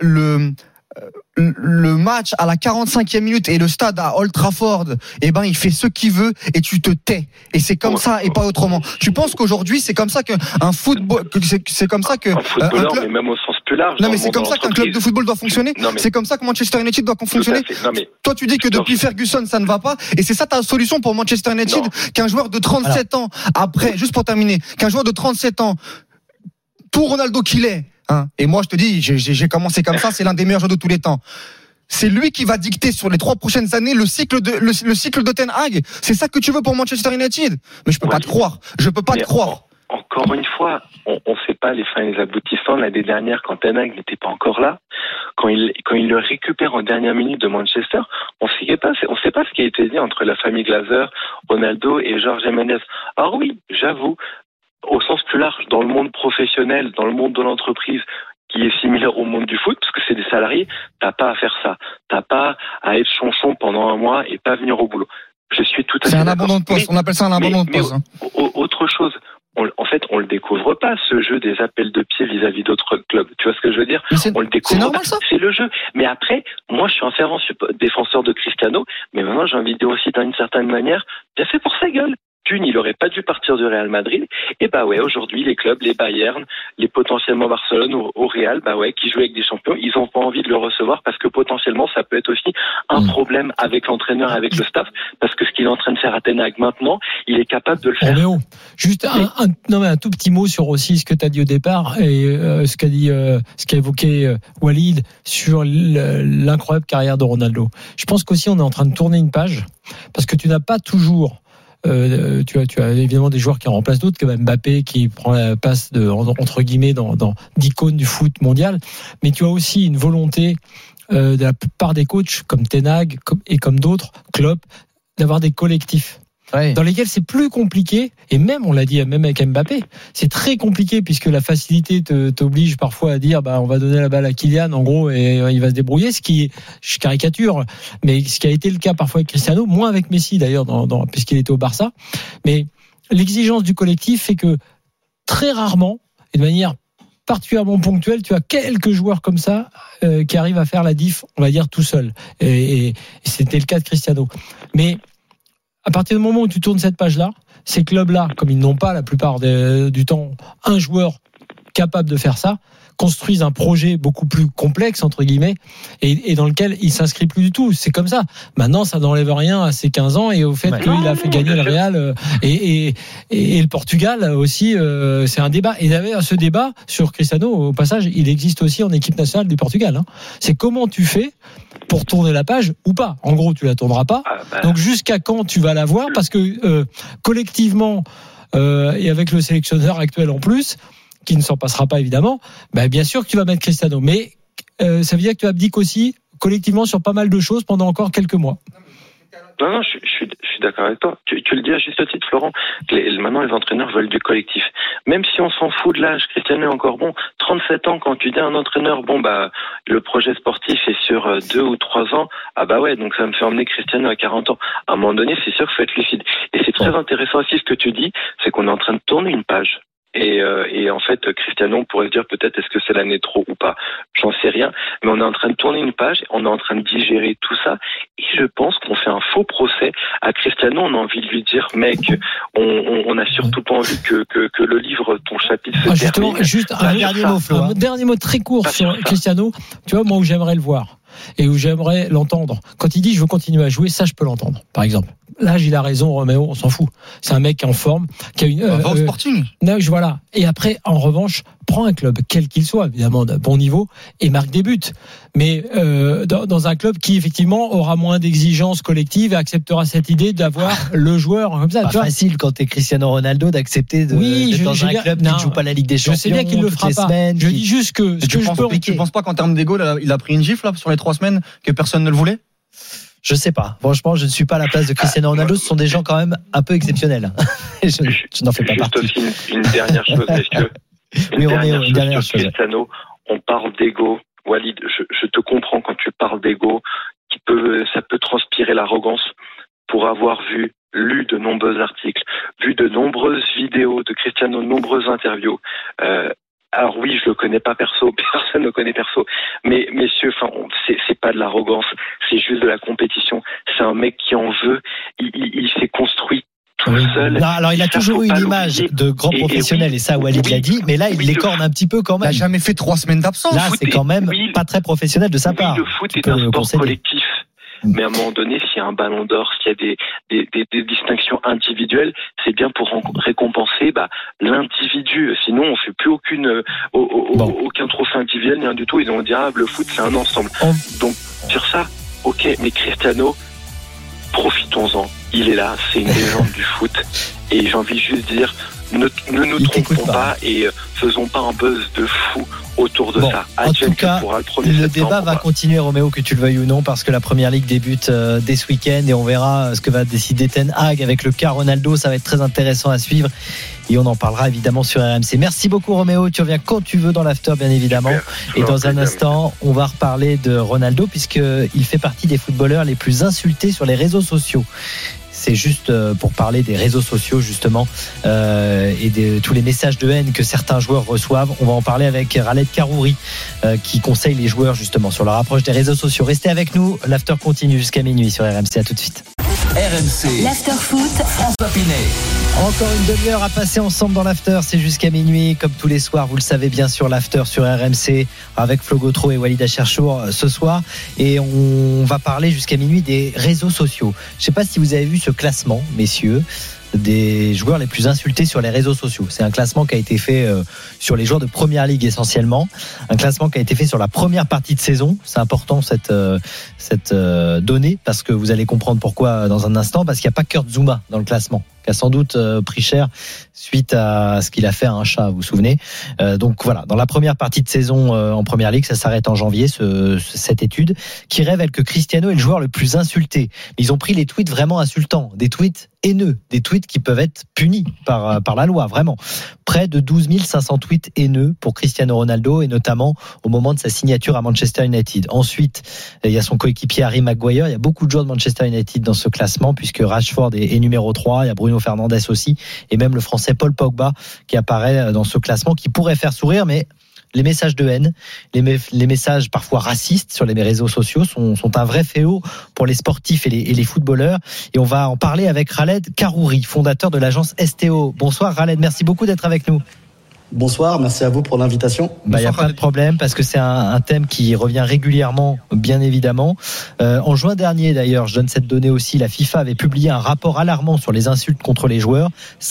le match à la 45e minute et le stade à Old Trafford, eh ben il fait ce qu'il veut et tu te tais. Et c'est comme ça et pas autrement. Tu penses qu'aujourd'hui c'est comme ça qu'un football, c'est comme ça que un footballeur, mais même au sens plus large. Non mais c'est comme ça qu'un club de football doit fonctionner. C'est comme ça que Manchester United doit fonctionner. Toi tu dis que depuis Ferguson ça ne va pas et c'est ça ta solution pour Manchester United, qu'un joueur de 37 ans après, juste pour terminer, qu'un joueur de 37 ans, tout Ronaldo qu'il est. Et moi je te dis, j'ai commencé comme ça, c'est l'un des meilleurs joueurs de tous les temps. C'est lui qui va dicter sur les 3 prochaines années le cycle de ten Hag. C'est ça que tu veux pour Manchester United. Mais je peux pas te croire. Encore une fois, on sait pas les fins et les aboutissants. L'année dernière, quand ten Hag n'était pas encore là, quand il le récupère en dernière minute de Manchester, on sait pas ce qui a été dit entre la famille Glazer, Ronaldo et Jorge Mendes. Alors oui, j'avoue, au sens plus large, dans le monde professionnel, dans le monde de l'entreprise, qui est similaire au monde du foot, parce que c'est des salariés, t'as pas à faire ça. T'as pas à être chonchon pendant un mois et pas venir au boulot. Je suis tout à fait d'accord. C'est un abandon de poste, on appelle ça un abandon de poste. Autre chose, en fait, on le découvre pas, ce jeu des appels de pied vis-à-vis d'autres clubs. Tu vois ce que je veux dire? On le découvre. C'est normal, ça. C'est le jeu. Mais après, moi, je suis un fervent défenseur de Cristiano, mais maintenant, j'ai envie de dire aussi d'une certaine manière, bien fait pour sa gueule. Il aurait pas dû partir du Real Madrid. Et aujourd'hui, les clubs, les Bayern, les potentiellement Barcelone au Real, qui jouent avec des champions, ils ont pas envie de le recevoir parce que potentiellement, ça peut être aussi un problème avec l'entraîneur, avec le staff, parce que ce qu'il est en train de faire à Ten Hag maintenant, il est capable de le faire. Juste un tout petit mot sur aussi ce que tu as dit au départ et ce qu'a évoqué Walid sur l'incroyable carrière de Ronaldo. Je pense qu'aussi on est en train de tourner une page parce que tu n'as pas toujours tu as évidemment des joueurs qui en remplacent d'autres, comme Mbappé qui prend la place entre guillemets d'icône du foot mondial, mais tu as aussi une volonté de la plupart des coachs comme Ten Hag et comme d'autres, Klopp, d'avoir des collectifs. Dans lesquels c'est plus compliqué, et même on l'a dit même avec Mbappé, c'est très compliqué puisque la facilité t'oblige parfois à dire on va donner la balle à Kylian en gros et il va se débrouiller, ce qui, je caricature, mais ce qui a été le cas parfois avec Cristiano, moins avec Messi d'ailleurs puisqu'il était au Barça. Mais l'exigence du collectif fait que très rarement et de manière particulièrement ponctuelle, tu as quelques joueurs comme ça qui arrivent à faire la diff, on va dire tout seul, et c'était le cas de Cristiano. Mais à partir du moment où tu tournes cette page-là, ces clubs-là, comme ils n'ont pas la plupart du temps un joueur capable de faire ça, construisent un projet beaucoup plus complexe, entre guillemets, et dans lequel il s'inscrit plus du tout. C'est comme ça. Maintenant, ça n'enlève rien à ses 15 ans et au fait qu'il a fait gagner le Real et le Portugal aussi, c'est un débat. Et d'ailleurs, ce débat sur Cristiano, au passage, il existe aussi en équipe nationale du Portugal. C'est comment tu fais pour tourner la page ou pas. En gros, tu la tourneras pas. Donc jusqu'à quand tu vas la voir? Parce que collectivement et avec le sélectionneur actuel en plus, qui ne s'en passera pas évidemment, bien sûr que tu vas mettre Cristiano. Mais ça veut dire que tu abdiques aussi collectivement sur pas mal de choses pendant encore quelques mois. Non, je suis d'accord avec toi. Tu le dis à juste titre, Florent. Maintenant, les entraîneurs veulent du collectif. Même si on s'en fout de l'âge, Cristiano est encore bon. 37 ans, quand tu dis à un entraîneur, le projet sportif est sur 2 ou 3 ans, donc ça me fait emmener Cristiano à 40 ans. À un moment donné, c'est sûr qu'il faut être lucide. Et c'est très intéressant aussi ce que tu dis, c'est qu'on est en train de tourner une page. Et en fait, Cristiano, on pourrait se dire peut-être est-ce que c'est l'année trop ou pas, j'en sais rien, mais on est en train de tourner une page, on est en train de digérer tout ça, et je pense qu'on fait un faux procès à Cristiano. On a envie de lui dire mec, on a surtout pas envie que le livre, ton chapitre se justement, termine. Juste un dernier mot très court sur Cristiano. Tu vois, moi où j'aimerais le voir et où j'aimerais l'entendre, quand il dit je veux continuer à jouer, ça je peux l'entendre, par exemple. l'âge, il a raison, Roméo, on s'en fout. C'est un mec qui est en forme, qui a une. Va au Sporting. Voilà. Et après, en revanche, prends un club, quel qu'il soit, évidemment, d'un bon niveau, et marque des buts. Mais dans un club qui, effectivement, aura moins d'exigences collectives et acceptera cette idée d'avoir le joueur comme ça. Pas facile quand t'es Cristiano Ronaldo d'accepter d'être dans un club qui ne joue pas la Ligue des Champions. Je sais bien qu'il le fera pas. Semaines, je dis juste que tu penses pas qu'en termes d'ego, il a pris une gifle là, sur les 3 semaines que personne ne le voulait? Je sais pas. Franchement, je ne suis pas à la place de Cristiano Ronaldo. Ce sont des gens quand même un peu exceptionnels. je n'en fais pas partie. Juste aussi une dernière chose, messieurs. Une dernière chose. Cristiano, on parle d'ego. Walid, je te comprends quand tu parles d'ego. Ça peut transpirer l'arrogance pour avoir lu de nombreux articles, vu de nombreuses vidéos de Cristiano, de nombreuses interviews. Alors oui, je le connais pas perso, personne ne le connaît perso, mais messieurs, c'est pas de l'arrogance, c'est juste de la compétition. C'est un mec qui en veut, il s'est construit tout seul. Non, alors il a toujours eu une image de grand professionnel, et ça Walid l'a dit, mais là il l'écorne un petit peu quand même. Il n'a jamais fait 3 semaines d'absence. Là c'est quand même pas très professionnel de sa part. Le foot est un sport collectif. Mais à un moment donné, s'il y a un ballon d'or, s'il y a des distinctions individuelles, c'est bien pour récompenser l'individu. Sinon, on fait plus aucun trophée individuel, rien du tout. Ils vont dire le foot, c'est un ensemble. Donc, sur ça, ok, mais Cristiano, profitons-en. Il est là, c'est une légende du foot. Et j'ai envie juste de dire, ne nous trompons pas et faisons pas un buzz de fou autour de ça. En tout cas, le débat va continuer, Roméo, que tu le veuilles ou non, parce que la Première Ligue débute dès ce week-end et on verra ce que va décider Ten Hag avec le cas Ronaldo. Ça va être très intéressant à suivre et on en parlera évidemment sur RMC. Merci beaucoup, Roméo. Tu reviens quand tu veux dans l'after, bien évidemment. Super. Et dans un instant, on va reparler de Ronaldo puisqu'il fait partie des footballeurs les plus insultés sur les réseaux sociaux. C'est juste pour parler des réseaux sociaux justement et de tous les messages de haine que certains joueurs reçoivent. On va en parler avec Khaled Karouri qui conseille les joueurs justement sur leur approche des réseaux sociaux. Restez avec nous, l'after continue jusqu'à minuit sur RMC. À tout de suite. RMC. L'after foot. François Pinet. Encore une demi-heure à passer ensemble dans l'after, c'est jusqu'à minuit, comme tous les soirs, vous le savez bien sûr, l'after sur RMC avec Flo Gautreau et Walid Acharchour ce soir, et on va parler jusqu'à minuit des réseaux sociaux. Je ne sais pas si vous avez vu ce classement, messieurs, des joueurs les plus insultés sur les réseaux sociaux. C'est un classement qui a été fait sur les joueurs de Première Ligue essentiellement, un classement qui a été fait sur la première partie de saison. C'est important cette donnée, parce que vous allez comprendre pourquoi dans un instant, parce qu'il n'y a pas Kurt Zouma dans le classement, qui a sans doute pris cher suite à ce qu'il a fait à un chat, vous vous souvenez. Donc voilà, dans la première partie de saison en Première Ligue, ça s'arrête en janvier, cette étude qui révèle que Cristiano est le joueur le plus insulté. Ils ont pris les tweets vraiment insultants, des tweets haineux, des tweets qui peuvent être punis par la loi, vraiment. Près de 12 500 tweets haineux pour Cristiano Ronaldo, et notamment au moment de sa signature à Manchester United. Ensuite, il y a son coéquipier Harry Maguire. Il y a beaucoup de joueurs de Manchester United dans ce classement, puisque Rashford est numéro 3, il y a Bruno Fernandes aussi, et même le Français Paul Pogba qui apparaît dans ce classement, qui pourrait faire sourire, mais les messages de haine, les messages parfois racistes sur les réseaux sociaux sont un vrai fléau pour les sportifs et les footballeurs. Et on va en parler avec Khaled Karouri, fondateur de l'agence STO. Bonsoir Khaled, merci beaucoup d'être avec nous. Bonsoir, merci à vous pour l'invitation. Il n'y a pas de problème, parce que c'est un thème qui revient régulièrement, bien évidemment. En juin dernier, d'ailleurs, je donne cette donnée aussi, la FIFA avait publié un rapport alarmant sur les insultes contre les joueurs.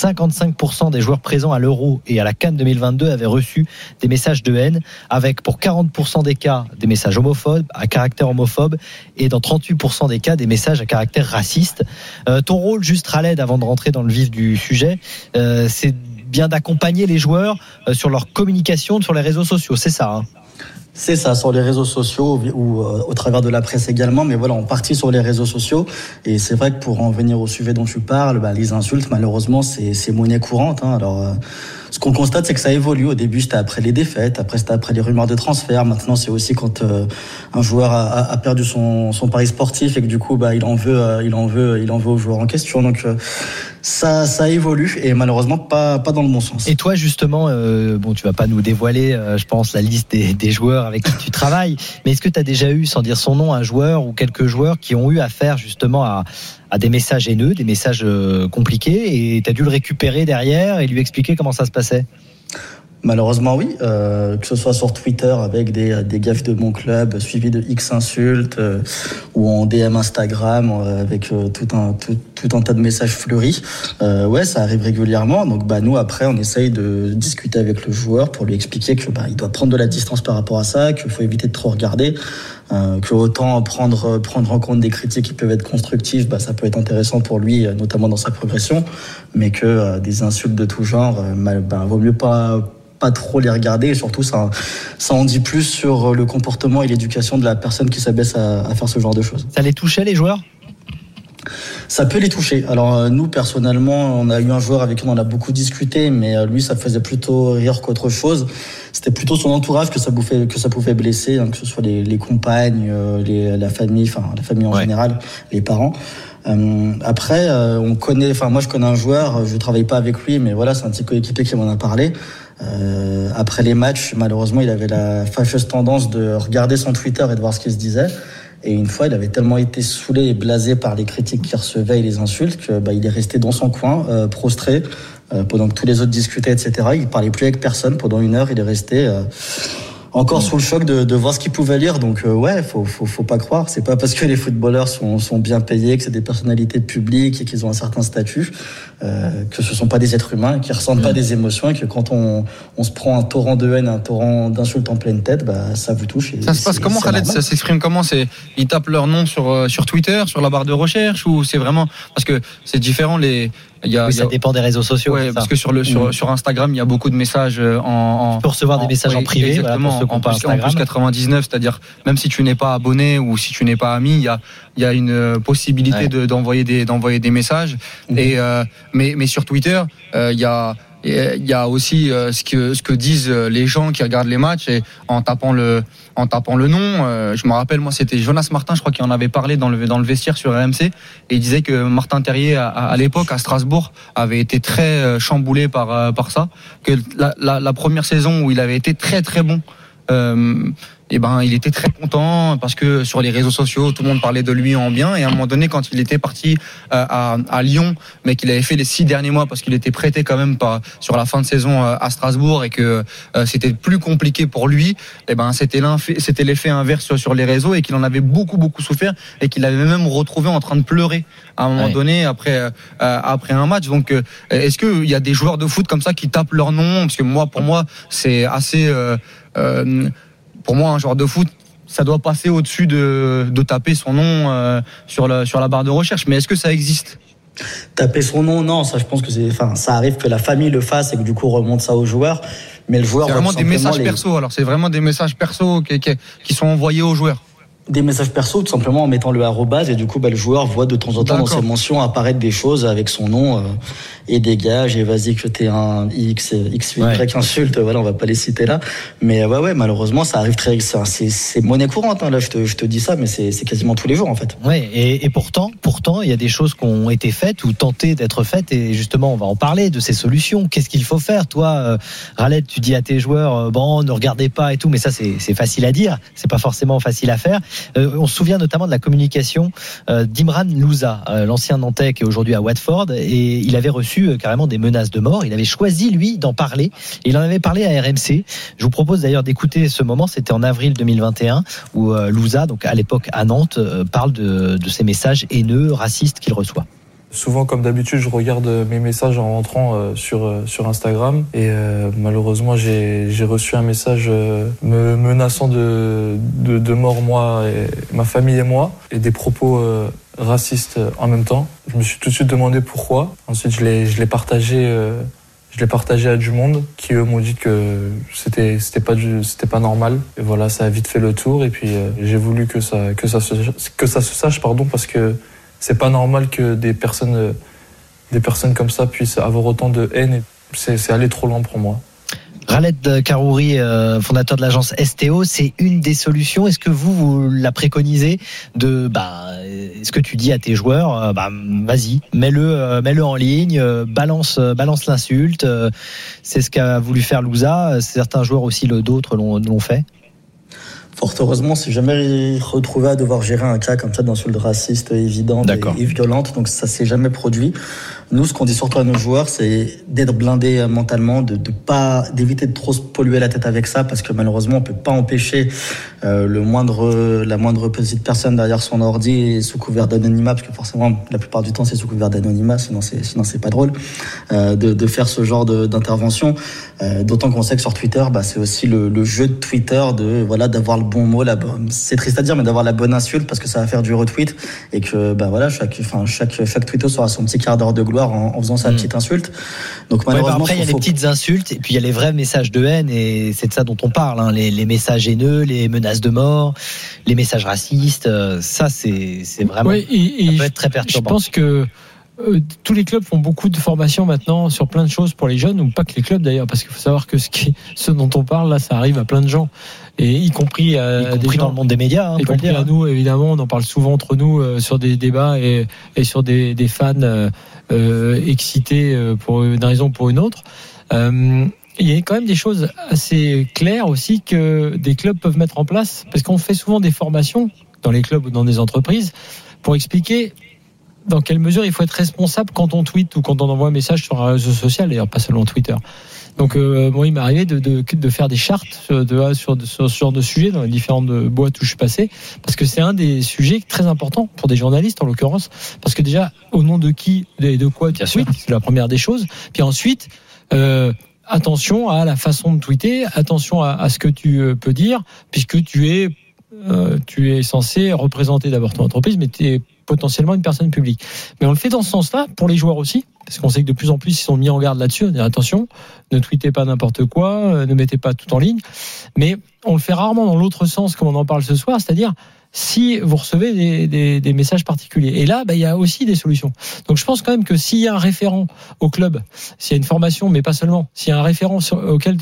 55% des joueurs présents à l'Euro et à la CAN 2022 avaient reçu des messages de haine, avec pour 40% des cas des messages homophobes, à caractère homophobe, et dans 38% des cas des messages à caractère raciste. Ton rôle, juste Khaled, avant de rentrer dans le vif du sujet, c'est bien d'accompagner les joueurs sur leur communication sur les réseaux sociaux, c'est ça, hein? C'est ça, sur les réseaux sociaux ou au travers de la presse également, mais voilà, en partie sur les réseaux sociaux. Et c'est vrai que pour en venir au sujet dont tu parles, les insultes, malheureusement, c'est monnaie courante, hein. Alors, ce qu'on constate, c'est que ça évolue. Au début, c'était après les défaites, après c'était après les rumeurs de transfert. Maintenant, c'est aussi quand un joueur a perdu son pari sportif et que du coup, il en veut aux joueurs en question. Donc ça évolue, et malheureusement pas dans le bon sens. Et toi, justement, tu vas pas nous dévoiler, je pense, la liste des joueurs avec qui tu travailles, mais est-ce que tu as déjà eu, sans dire son nom, un joueur ou quelques joueurs qui ont eu affaire justement à des messages haineux, des messages compliqués, et tu as dû le récupérer derrière et lui expliquer comment ça se passait? Malheureusement, oui. Que ce soit sur Twitter avec des gaffes de mon club, suivi de X insultes, ou en DM Instagram avec tout un tas de messages fleuris. Ouais, ça arrive régulièrement. Donc, nous, après, on essaye de discuter avec le joueur pour lui expliquer que il doit prendre de la distance par rapport à ça, qu'il faut éviter de trop regarder. Que autant prendre en compte des critiques qui peuvent être constructives, ça peut être intéressant pour lui, notamment dans sa progression, mais que des insultes de tout genre, vaut mieux pas trop les regarder, et surtout ça en dit plus sur le comportement et l'éducation de la personne qui s'abaisse à faire ce genre de choses. Ça les touchait, les joueurs ? Ça peut les toucher. Alors nous, personnellement, on a eu un joueur avec qui on en a beaucoup discuté, mais lui, ça faisait plutôt rire qu'autre chose. C'était plutôt son entourage que ça pouvait blesser, que ce soit les compagnes, la famille en général, les parents. Après, moi je connais un joueur, je travaille pas avec lui, mais voilà, c'est un petit coéquipier qui m'en a parlé. Après les matchs, malheureusement, il avait la fâcheuse tendance de regarder son Twitter et de voir ce qu'il se disait. Et une fois, il avait tellement été saoulé et blasé par les critiques qu'il recevait et les insultes que il est resté dans son coin, prostré, pendant que tous les autres discutaient, etc. Il parlait plus avec personne pendant 1 heure. Il est resté encore sous le choc de voir ce qu'il pouvait lire. Donc faut pas croire. C'est pas parce que les footballeurs sont bien payés, que c'est des personnalités publiques et qu'ils ont un certain statut, que ce sont pas des êtres humains, qui ressentent pas des émotions, et que quand on se prend un torrent de haine, un torrent d'insultes en pleine tête, ça vous touche. Ça se passe comment, Khaled ? Ça s'exprime comment ? Ils tapent leur nom sur Twitter, sur la barre de recherche, ou c'est vraiment parce que c'est différent ça dépend des réseaux sociaux. Ouais, parce que sur Instagram, il y a beaucoup de messages Tu peux recevoir des messages en privé. Exactement. En plus 99, c'est-à-dire même si tu n'es pas abonné ou si tu n'es pas ami, il y a une possibilité d'envoyer des messages. Et mais sur Twitter, il y a aussi ce que disent les gens qui regardent les matchs, et en tapant le nom. Je me rappelle, moi, c'était Jonas Martin, je crois, qui en avait parlé dans le vestiaire sur RMC, et il disait que Martin Terrier à l'époque à Strasbourg avait été très chamboulé par ça, que la première saison où il avait été très très bon, il était très content parce que sur les réseaux sociaux tout le monde parlait de lui en bien, et à un moment donné, quand il était parti à Lyon, mais qu'il avait fait les 6 derniers mois parce qu'il était prêté quand même sur la fin de saison à Strasbourg, et que c'était plus compliqué pour lui, c'était l'effet inverse sur les réseaux, et qu'il en avait beaucoup beaucoup souffert, et qu'il avait même retrouvé en train de pleurer à un moment donné après un match. Donc est-ce qu'il y a des joueurs de foot comme ça qui tapent leur nom ? Parce que pour moi c'est assez pour moi, un joueur de foot, ça doit passer au-dessus de taper son nom sur la barre de recherche. Mais est-ce que ça existe ? Taper son nom, non. Ça, je pense que ça arrive que la famille le fasse et que du coup remonte ça aux joueurs. Mais le joueur, c'est vraiment des messages perso. Alors, c'est vraiment des messages perso qui sont envoyés aux joueurs. Des messages perso, tout simplement en mettant le arrobase, et du coup le joueur voit de temps en temps dans ses mentions apparaître des choses avec son nom, et dégage, et vas-y que t'es un X, Y insulte, voilà, on va pas les citer là, mais malheureusement ça arrive c'est monnaie courante, là, je te dis ça, mais c'est quasiment tous les jours en fait. Ouais, et pourtant il y a des choses qui ont été faites ou tentées d'être faites, et justement on va en parler de ces solutions. Qu'est-ce qu'il faut faire, toi, Khaled, tu dis à tes joueurs ne regardez pas et tout, mais ça c'est facile à dire, c'est pas forcément facile à faire. On se souvient notamment de la communication d'Imran Louza, l'ancien Nantais qui est aujourd'hui à Watford, et il avait reçu carrément des menaces de mort. Il avait choisi, lui, d'en parler, et il en avait parlé à RMC. Je vous propose d'ailleurs d'écouter ce moment, c'était en avril 2021, où Louza, donc à l'époque à Nantes, parle de ces messages haineux, racistes qu'il reçoit. Souvent, comme d'habitude, je regarde mes messages en rentrant sur Instagram, et malheureusement j'ai reçu un message me menaçant de mort, moi et ma famille et moi, et des propos racistes en même temps. Je me suis tout de suite demandé pourquoi. Ensuite je l'ai partagé à du monde, qui eux m'ont dit que c'était pas normal, et voilà, ça a vite fait le tour. Et puis j'ai voulu que ça se sache, parce que c'est pas normal que des personnes comme ça puissent avoir autant de haine. C'est aller trop loin pour moi. Khaled Karouri, fondateur de l'agence STO, c'est une des solutions. Est-ce que vous la préconisez est-ce que tu dis à tes joueurs, vas-y, mets-le en ligne, balance l'insulte. C'est ce qu'a voulu faire Louza. Certains joueurs aussi, d'autres l'ont fait. Fort heureusement, c'est jamais retrouvé à devoir gérer un cas comme ça d'insulte raciste évidente et violente, donc ça s'est jamais produit. Nous, ce qu'on dit surtout à nos joueurs, c'est d'être blindés mentalement, d'éviter de trop se polluer la tête avec ça, parce que malheureusement, on peut pas empêcher la moindre petite personne derrière son ordi sous couvert d'anonymat, parce que forcément, la plupart du temps, c'est sous couvert d'anonymat, sinon c'est pas drôle, de faire ce genre d'intervention. D'autant qu'on sait que sur Twitter, c'est aussi le jeu de Twitter d'avoir le bon mot, c'est triste à dire, mais d'avoir la bonne insulte, parce que ça va faire du retweet, et que chaque tweetos aura son petit quart d'heure de gloire en faisant sa petite insulte. Donc malheureusement, après il y a les petites insultes et puis il y a les vrais messages de haine, et c'est de ça dont on parle, hein, les messages haineux, les menaces de mort, les messages racistes, ça c'est vraiment ça peut être très perturbant. Je pense que tous les clubs font beaucoup de formations maintenant sur plein de choses pour les jeunes, ou pas que les clubs d'ailleurs, parce qu'il faut savoir que ce dont on parle là, ça arrive à plein de gens, et y compris dans le monde des médias, hein, y compris à nous évidemment. On en parle souvent entre nous sur des débats et sur des fans excités pour une raison ou pour une autre. Il y a quand même des choses assez claires aussi que des clubs peuvent mettre en place, parce qu'on fait souvent des formations dans les clubs ou dans des entreprises pour expliquer dans quelle mesure il faut être responsable quand on tweet ou quand on envoie un message sur un réseau social, d'ailleurs pas seulement Twitter. Donc il m'est arrivé de faire des chartes sur ce genre de sujet dans les différentes boîtes où je suis passé, parce que c'est un des sujets très importants pour des journalistes en l'occurrence, parce que déjà au nom de qui et de quoi tu tweets, c'est la première des choses. Puis ensuite attention à la façon de tweeter, attention à ce que tu peux dire, puisque tu es censé représenter d'abord ton entreprise, mais tu es potentiellement une personne publique. Mais on le fait dans ce sens-là pour les joueurs aussi, parce qu'on sait que de plus en plus ils sont mis en garde là-dessus. On dit attention, ne tweetez pas n'importe quoi, ne mettez pas tout en ligne. Mais on le fait rarement dans l'autre sens, comme on en parle ce soir, c'est-à-dire si vous recevez des messages particuliers. Et là, il y a aussi des solutions. Donc je pense quand même que s'il y a un référent au club, s'il y a une formation, mais pas seulement, s'il y a un référent duquel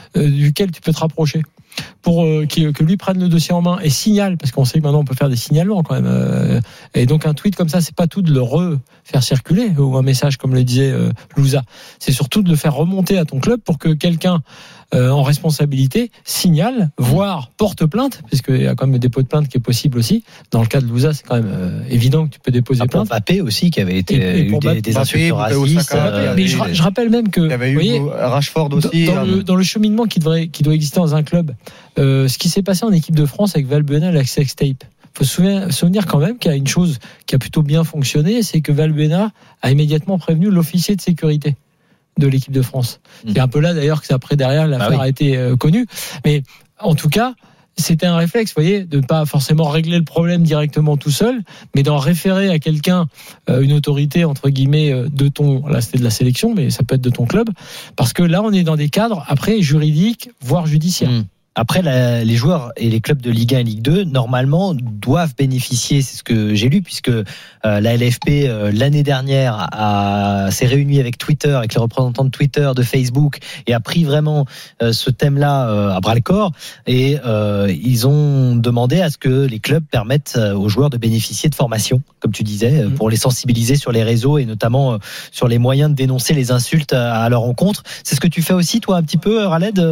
tu peux te rapprocher, pour que lui prenne le dossier en main et signale, parce qu'on sait que maintenant on peut faire des signalements quand même, et donc un tweet comme ça, c'est pas tout de le refaire circuler, ou un message comme le disait Louza, c'est surtout de le faire remonter à ton club pour que quelqu'un en responsabilité signale, voire porte plainte, puisqu'il y a quand même un dépôt de plainte qui est possible aussi. Dans le cas de Louza, c'est quand même évident que tu peux déposer plainte. Pour Mbappé aussi, qui avait été des insultes racistes. Mais je rappelle même que, il y avait eu Rashford aussi. Dans le cheminement qui doit exister dans un club, ce qui s'est passé en équipe de France avec Valbuena et la sextape. Il faut se souvenir quand même qu'il y a une chose qui a plutôt bien fonctionné, c'est que Valbuena a immédiatement prévenu l'officier de sécurité de l'équipe de France. C'est un peu là d'ailleurs que c'est après derrière l'affaire a été connue. Mais en tout cas, c'était un réflexe, vous voyez, de ne pas forcément régler le problème directement tout seul, mais d'en référer à quelqu'un, une autorité entre guillemets là c'était de la sélection, mais ça peut être de ton club, parce que là on est dans des cadres après juridiques, voire judiciaires. Après, les joueurs et les clubs de Ligue 1 et Ligue 2, normalement, doivent bénéficier, c'est ce que j'ai lu, puisque la LFP, l'année dernière, s'est réunie avec Twitter, avec les représentants de Twitter, de Facebook, et a pris vraiment ce thème-là à bras-le-corps. Et ils ont demandé à ce que les clubs permettent aux joueurs de bénéficier de formations, comme tu disais, pour les sensibiliser sur les réseaux, et notamment sur les moyens de dénoncer les insultes à leur encontre. C'est ce que tu fais aussi, toi, un petit peu, Raled,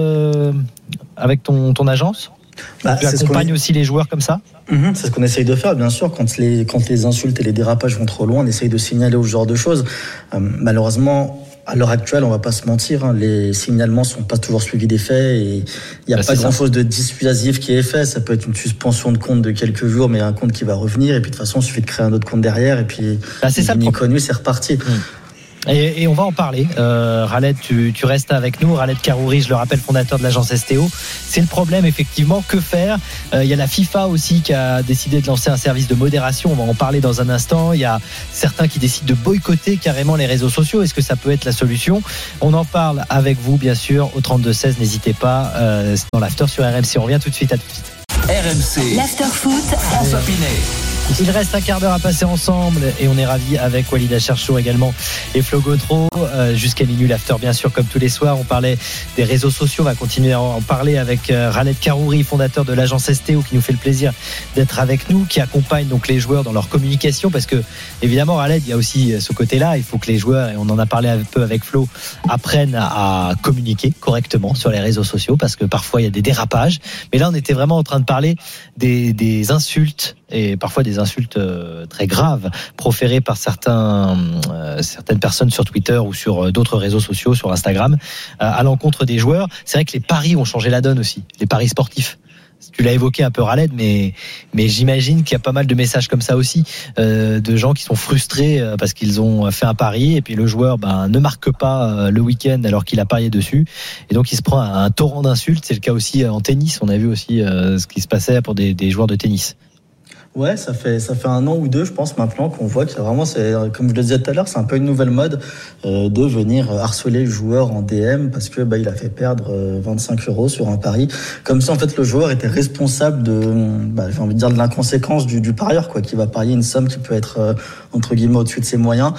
avec ton agence? Tu accompagnes aussi les joueurs comme ça? C'est ce qu'on essaye de faire, bien sûr. Quand les insultes et les dérapages vont trop loin, on essaye de signaler ce genre de choses. Malheureusement, à l'heure actuelle, on va pas se mentir, les signalements sont pas toujours suivis des faits, et il n'y a pas grand-chose de dissuasif qui est fait. Ça peut être une suspension de compte de quelques jours, mais un compte qui va revenir, et puis de toute façon, il suffit de créer un autre compte derrière, et puis c'est ça, connu, c'est reparti. Et on va en parler. Raled, tu restes avec nous. Raled Karouri, je le rappelle, fondateur de l'agence STO. C'est le problème, effectivement. Que faire? Il y a la FIFA aussi qui a décidé de lancer un service de modération. On va en parler dans un instant. Il y a certains qui décident de boycotter carrément les réseaux sociaux. Est-ce que ça peut être la solution? On en parle avec vous, bien sûr, au 32-16. N'hésitez pas. Dans l'after sur RMC. On revient tout de suite. À tout de suite. RMC. L'after foot. François Pinet. Il reste un quart d'heure à passer ensemble, et on est ravis avec Walid Acharchour également et Flo Gautreau jusqu'à minuit. L'after, bien sûr, comme tous les soirs. On parlait des réseaux sociaux, on va continuer à en parler avec Raled Karouri, fondateur de l'agence STO, qui nous fait le plaisir d'être avec nous, qui accompagne donc les joueurs dans leur communication, parce que évidemment, Raled, il y a aussi ce côté-là. Il faut que les joueurs, et on en a parlé un peu avec Flo, apprennent à communiquer correctement sur les réseaux sociaux, parce que parfois il y a des dérapages. Mais là, on était vraiment en train de parler des insultes, et parfois des des insultes très graves proférées par certaines personnes sur Twitter ou sur d'autres réseaux sociaux, sur Instagram, à l'encontre des joueurs. C'est vrai que les paris ont changé la donne aussi, les paris sportifs. Tu l'as évoqué un peu, Raled, mais j'imagine qu'il y a pas mal de messages comme ça aussi, de gens qui sont frustrés parce qu'ils ont fait un pari et puis le joueur ne marque pas le week-end alors qu'il a parié dessus et donc il se prend un torrent d'insultes. C'est le cas aussi en tennis. On a vu aussi ce qui se passait pour des joueurs de tennis. Ouais, ça fait 1 an ou 2, je pense, maintenant qu'on voit que vraiment, c'est, comme je le disais tout à l'heure, c'est un peu une nouvelle mode de venir harceler le joueur en DM parce que il a fait perdre 25 € sur un pari. Comme si en fait le joueur était responsable j'ai envie de dire de l'inconséquence du parieur, quoi, qui va parier une somme qui peut être entre guillemets au-dessus de ses moyens.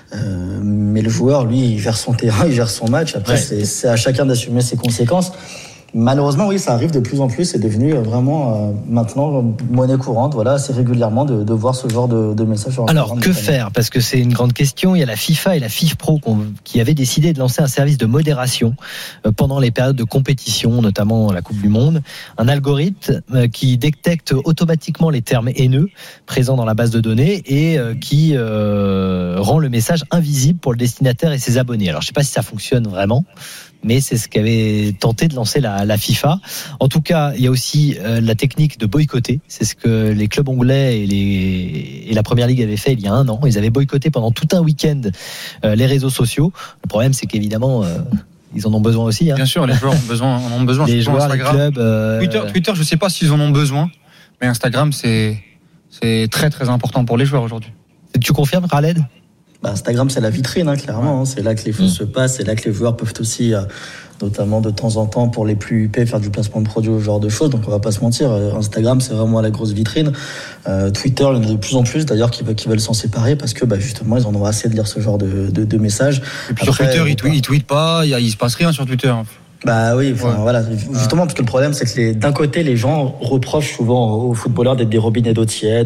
Mais le joueur, lui, il gère son terrain, il gère son match. Après, c'est à chacun d'assumer ses conséquences. Malheureusement, oui, ça arrive de plus en plus. C'est devenu vraiment maintenant monnaie courante, assez régulièrement de voir ce genre de messages. Alors, que faire ? Parce que c'est une grande question. Il y a la FIFA et la FIFPro qui avaient décidé de lancer un service de modération pendant les périodes de compétition, notamment la Coupe du Monde. Un algorithme qui détecte automatiquement les termes haineux présents dans la base de données et qui rend le message invisible pour le destinataire et ses abonnés. Alors, je ne sais pas si ça fonctionne vraiment, mais c'est ce qu'avait tenté de lancer la FIFA. En tout cas, il y a aussi la technique de boycotter. C'est ce que les clubs anglais et la Première Ligue avaient fait il y a 1 an. Ils avaient boycotté pendant tout un week-end les réseaux sociaux. Le problème, c'est qu'évidemment, ils en ont besoin aussi. Bien sûr, les joueurs en ont besoin. Les joueurs, Instagram, les clubs. Twitter, je ne sais pas s'ils en ont besoin, mais Instagram, c'est très très important pour les joueurs aujourd'hui. Tu confirmes, Raled ? Instagram, c'est la vitrine, clairement. C'est là que les choses se passent. C'est là que les joueurs peuvent aussi, notamment de temps en temps, pour les plus huppés, faire du placement de produits, ce genre de choses. Donc, on va pas se mentir. Instagram, c'est vraiment la grosse vitrine. Twitter, il y en a de plus en plus, d'ailleurs, qui veulent s'en séparer parce que, justement, ils en ont assez de lire ce genre de messages. Et puis, après, sur Twitter, ils tweetent pas. Il se passe rien sur Twitter. Oui, justement, parce que le problème, c'est que d'un côté, les gens reprochent souvent aux footballeurs d'être des robinets d'eau tiède,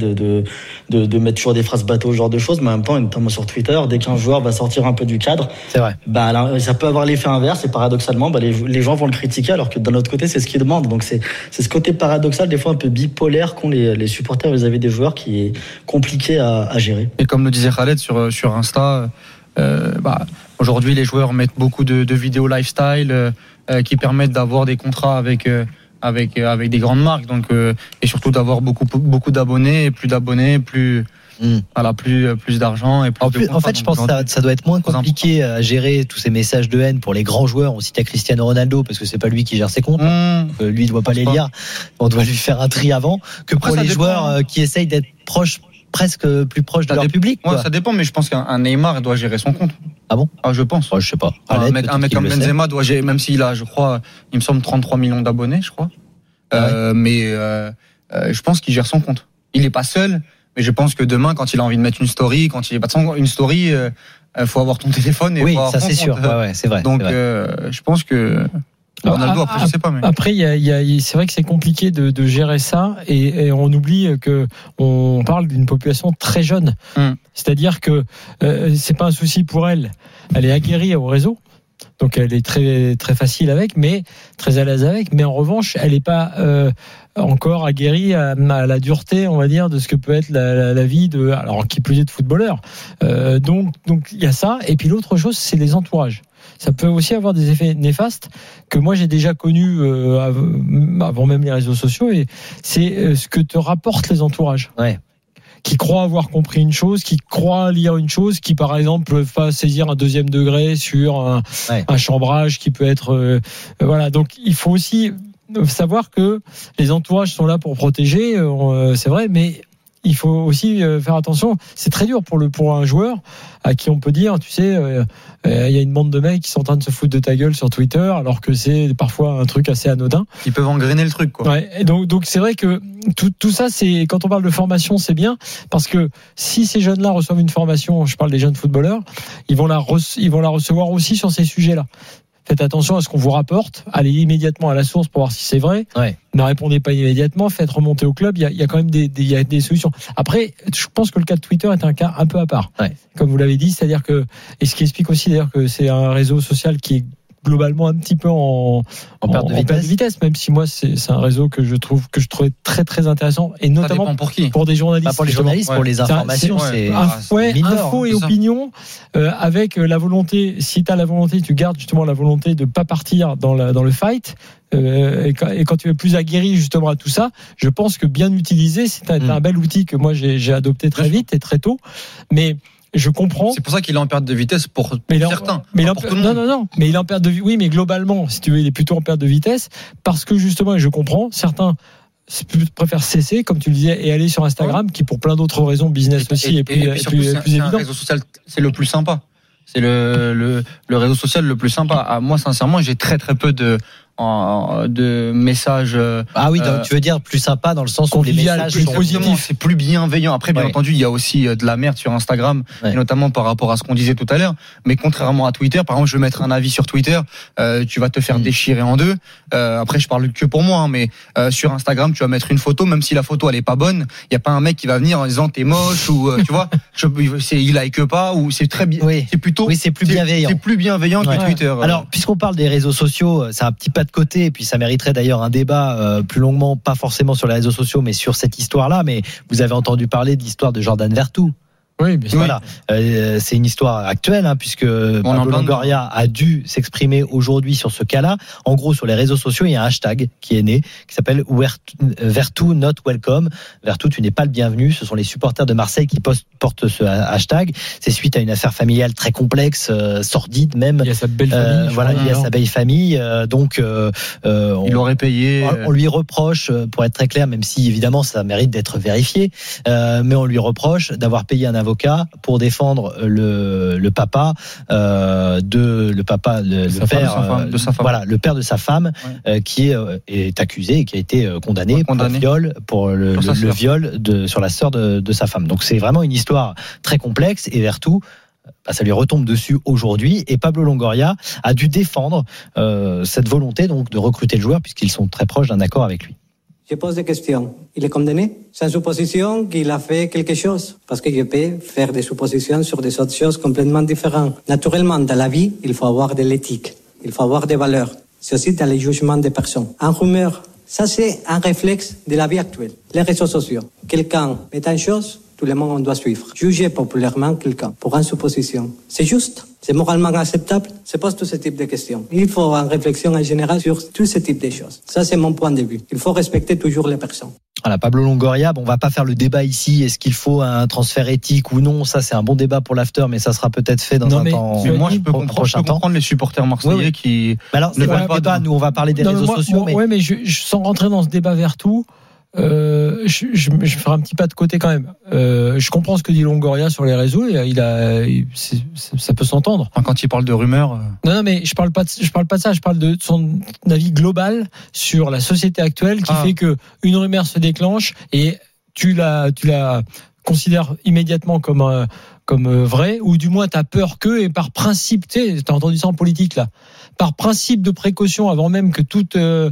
de mettre toujours des phrases bateaux, ce genre de choses, mais en même temps, notamment sur Twitter, dès qu'un joueur va sortir un peu du cadre, c'est vrai. Ça peut avoir l'effet inverse, et paradoxalement, les gens vont le critiquer, alors que d'un autre côté, c'est ce qu'ils demandent. Donc c'est ce côté paradoxal, des fois un peu bipolaire, qu'ont les supporters vis-à-vis des joueurs, qui est compliqué à gérer. Et comme le disait Khaled sur Insta, aujourd'hui, les joueurs mettent beaucoup de vidéos lifestyle qui permettent d'avoir des contrats avec des grandes marques, donc et surtout d'avoir beaucoup d'abonnés, et plus d'abonnés, plus d'argent et plus en fait, je pense que ça doit être moins compliqué à gérer tous ces messages de haine pour les grands joueurs. On cite Cristiano Ronaldo parce que c'est pas lui qui gère ses comptes. Lui, il doit pas les lire. On doit lui faire un tri avant que pour les joueurs qui essayent d'être presque plus proches de leur public. Ouais, ça dépend, mais je pense qu'un Neymar doit gérer son compte. Ah bon ? Je pense. Je sais pas. Un mec comme Benzema doit gérer, même s'il a, je crois, il me semble 33 millions d'abonnés, je crois. Mais je pense qu'il gère son compte. Il est pas seul, mais je pense que demain, quand il a envie de mettre une story, faut avoir ton téléphone et oui, faut avoir ça c'est sûr. Ouais, c'est vrai. Donc, je pense que Ronaldo, après, je sais pas. Mais... Après, c'est vrai que c'est compliqué de gérer ça, et on oublie que on parle d'une population très jeune. C'est-à-dire que c'est pas un souci pour elle. Elle est aguerrie au réseau, donc elle est très très facile avec, mais très à l'aise avec. Mais en revanche, elle n'est pas encore aguerrie à la dureté, on va dire, de ce que peut être la vie alors qui plus est de footballeur. Donc il y a ça. Et puis l'autre chose, c'est les entourages. Ça peut aussi avoir des effets néfastes que moi j'ai déjà connus avant même les réseaux sociaux, et c'est ce que te rapportent les entourages. Ouais. Qui croient avoir compris une chose, qui croient lire une chose, qui par exemple peuvent pas saisir un 2e degré sur un chambrage qui peut être Donc il faut aussi savoir que les entourages sont là pour protéger, c'est vrai, mais il faut aussi faire attention. C'est très dur pour un joueur à qui on peut dire, tu sais, il y a une bande de mecs qui sont en train de se foutre de ta gueule sur Twitter, alors que c'est parfois un truc assez anodin. Ils peuvent engrainer le truc, quoi. Ouais. Et donc c'est vrai que tout ça, c'est, quand on parle de formation, c'est bien, parce que si ces jeunes-là reçoivent une formation, je parle des jeunes footballeurs, ils vont la recevoir aussi sur ces sujets-là. Faites attention à ce qu'on vous rapporte, allez immédiatement à la source pour voir si c'est vrai. Ne répondez pas immédiatement, faites remonter au club. Il y a quand même des solutions. Après, je pense que le cas de Twitter est un cas un peu à part. Comme vous l'avez dit, c'est-à-dire que, et ce qui explique aussi d'ailleurs que c'est un réseau social qui est globalement un petit peu en perte de vitesse, même si moi c'est un réseau que je trouvais très très intéressant, et notamment pour des journalistes. Pour les journalistes, pour les informations, c'est info et opinion, avec la volonté, si tu as la volonté, tu gardes justement la volonté de pas partir dans le fight. Et quand tu es plus aguerri justement à tout ça, je pense que bien utilisé, c'est un bel outil que moi j'ai adopté très vite et très tôt. Mais je comprends. C'est pour ça qu'il est en perte de vitesse pour certains. Pour tout le monde. Non. Mais il est en perte de vitesse. Oui, mais globalement, si tu veux, il est plutôt en perte de vitesse parce que justement, et je comprends, certains préfèrent cesser, comme tu le disais, et aller sur Instagram, qui pour plein d'autres raisons, business aussi, est plus évident. C'est un réseau social, c'est le plus sympa. C'est le réseau social le plus sympa. Moi, sincèrement, j'ai très très peu de messages. Ah oui, donc tu veux dire plus sympa dans le sens où les messages sont positifs, c'est plus bienveillant. Après, bien entendu, il y a aussi de la merde sur Instagram, et notamment par rapport à ce qu'on disait tout à l'heure. Mais contrairement à Twitter, par exemple, je vais mettre un avis sur Twitter, tu vas te faire déchirer en deux. Après, je parle que pour moi, mais sur Instagram, tu vas mettre une photo, même si la photo elle est pas bonne, il y a pas un mec qui va venir en disant t'es moche ou tu vois, il like pas, ou c'est très bien. C'est plutôt, c'est plus bienveillant. C'est plus bienveillant que Twitter. Alors, puisqu'on parle des réseaux sociaux, c'est un petit pas de côté, et puis ça mériterait d'ailleurs un débat plus longuement, pas forcément sur les réseaux sociaux, mais sur cette histoire-là. Mais vous avez entendu parler de l'histoire de Jordan Vertu. Oui, bien sûr. Voilà. C'est une histoire actuelle, puisque Pablo Longoria a dû s'exprimer aujourd'hui sur ce cas-là. En gros, sur les réseaux sociaux, il y a un hashtag qui est né, qui s'appelle Vertu Not Welcome. Vertu, tu n'es pas le bienvenu. Ce sont les supporters de Marseille qui portent ce hashtag. C'est suite à une affaire familiale très complexe, sordide même. Il y a sa belle famille. Il y a sa belle famille. Donc, il aurait payé. On lui reproche, pour être très clair, même si évidemment ça mérite d'être vérifié, mais on lui reproche d'avoir payé un avocat pour défendre le papa le père de sa femme, qui est accusé et qui a été condamné pour viol, pour le viol sur la sœur de sa femme. Donc c'est vraiment une histoire très complexe, et Vertu, ça lui retombe dessus aujourd'hui, et Pablo Longoria a dû défendre cette volonté donc de recruter le joueur, puisqu'ils sont très proches d'un accord avec lui. Je pose des questions. Il est condamné sans supposition qu'il a fait quelque chose, parce que je peux faire des suppositions sur des autres choses complètement différentes. Naturellement, dans la vie, il faut avoir de l'éthique, il faut avoir des valeurs. C'est aussi dans les jugements des personnes. Un rumeur, ça c'est un réflexe de la vie actuelle. Les réseaux sociaux. Quelqu'un met une chose, tout le monde doit suivre. Juger populairement quelqu'un pour une supposition, c'est juste, c'est moralement acceptable. C'est pas tout ce type de questions. Il faut une réflexion en général sur tout ce type de choses. Ça, c'est mon point de vue. Il faut respecter toujours les personnes. Voilà, Pablo Longoria, on va pas faire le débat ici, est-ce qu'il faut un transfert éthique ou non, ça c'est un bon débat pour l'after, mais ça sera peut-être fait dans un temps. Moi je peux comprendre les supporters marseillais qui alors, ne veulent pas. Nous on va parler des réseaux sociaux. Mais sans rentrer dans ce débat Vertu, je ferai un petit pas de côté quand même. Je comprends ce que dit Longoria sur les réseaux, ça peut s'entendre. Quand il parle de rumeurs. Non, mais je parle pas de ça. Je parle de son avis global sur la société actuelle qui fait que une rumeur se déclenche et tu la considères immédiatement comme vrai, ou du moins t'as peur que, et par principe, t'as entendu ça en politique là, par principe de précaution, avant même que toute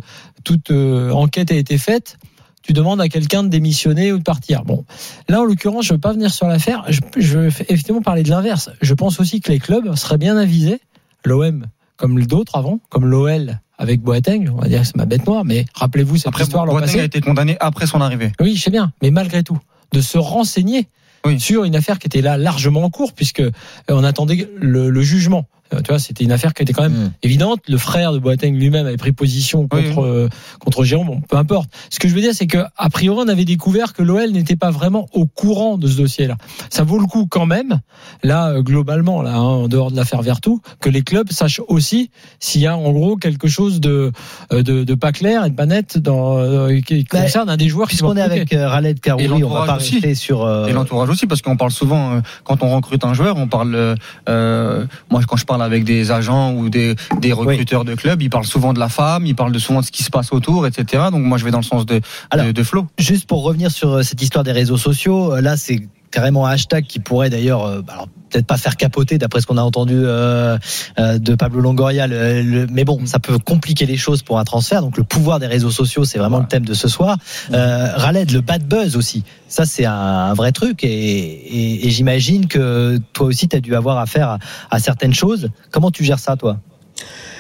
enquête ait été faite, tu demandes à quelqu'un de démissionner ou de partir. Bon, là en l'occurrence, je veux pas venir sur l'affaire. Je veux effectivement parler de l'inverse. Je pense aussi que les clubs seraient bien avisés, l'OM comme d'autres avant, comme l'OL avec Boateng. On va dire que c'est ma bête noire, mais rappelez-vous cette histoire l'an passé. Boateng a été condamné après son arrivée. Oui, je sais bien, mais malgré tout, de se renseigner sur une affaire qui était là largement en cours, puisque on attendait le jugement. Tu vois, c'était une affaire qui était quand même évidente. Le frère de Boateng lui-même avait pris position contre Jérôme. Bon, peu importe. Ce que je veux dire, c'est que a priori, on avait découvert que l'OL n'était pas vraiment au courant de ce dossier-là. Ça vaut le coup quand même, là globalement, là, en dehors de l'affaire Vertu, que les clubs sachent aussi s'il y a en gros quelque chose de pas clair et de pas net qui concerne un des joueurs qui sont. Puisqu'on est avec Raled Karoui, on va pas rester sur. Et l'entourage aussi, parce qu'on parle souvent quand on recrute un joueur, on parle. Moi, quand je parle avec des agents ou des recruteurs de clubs, ils parlent souvent de la femme, ils parlent souvent de ce qui se passe autour, etc. Donc moi je vais dans le sens de Flo. Juste pour revenir sur cette histoire des réseaux sociaux, là c'est carrément un hashtag qui pourrait d'ailleurs, alors peut-être pas faire capoter d'après ce qu'on a entendu de Pablo Longoria, mais bon, ça peut compliquer les choses pour un transfert. Donc le pouvoir des réseaux sociaux, c'est vraiment le thème de ce soir. Raled, le bad buzz aussi, ça c'est un vrai truc, et j'imagine que toi aussi tu as dû avoir affaire à certaines choses. Comment tu gères ça, toi ?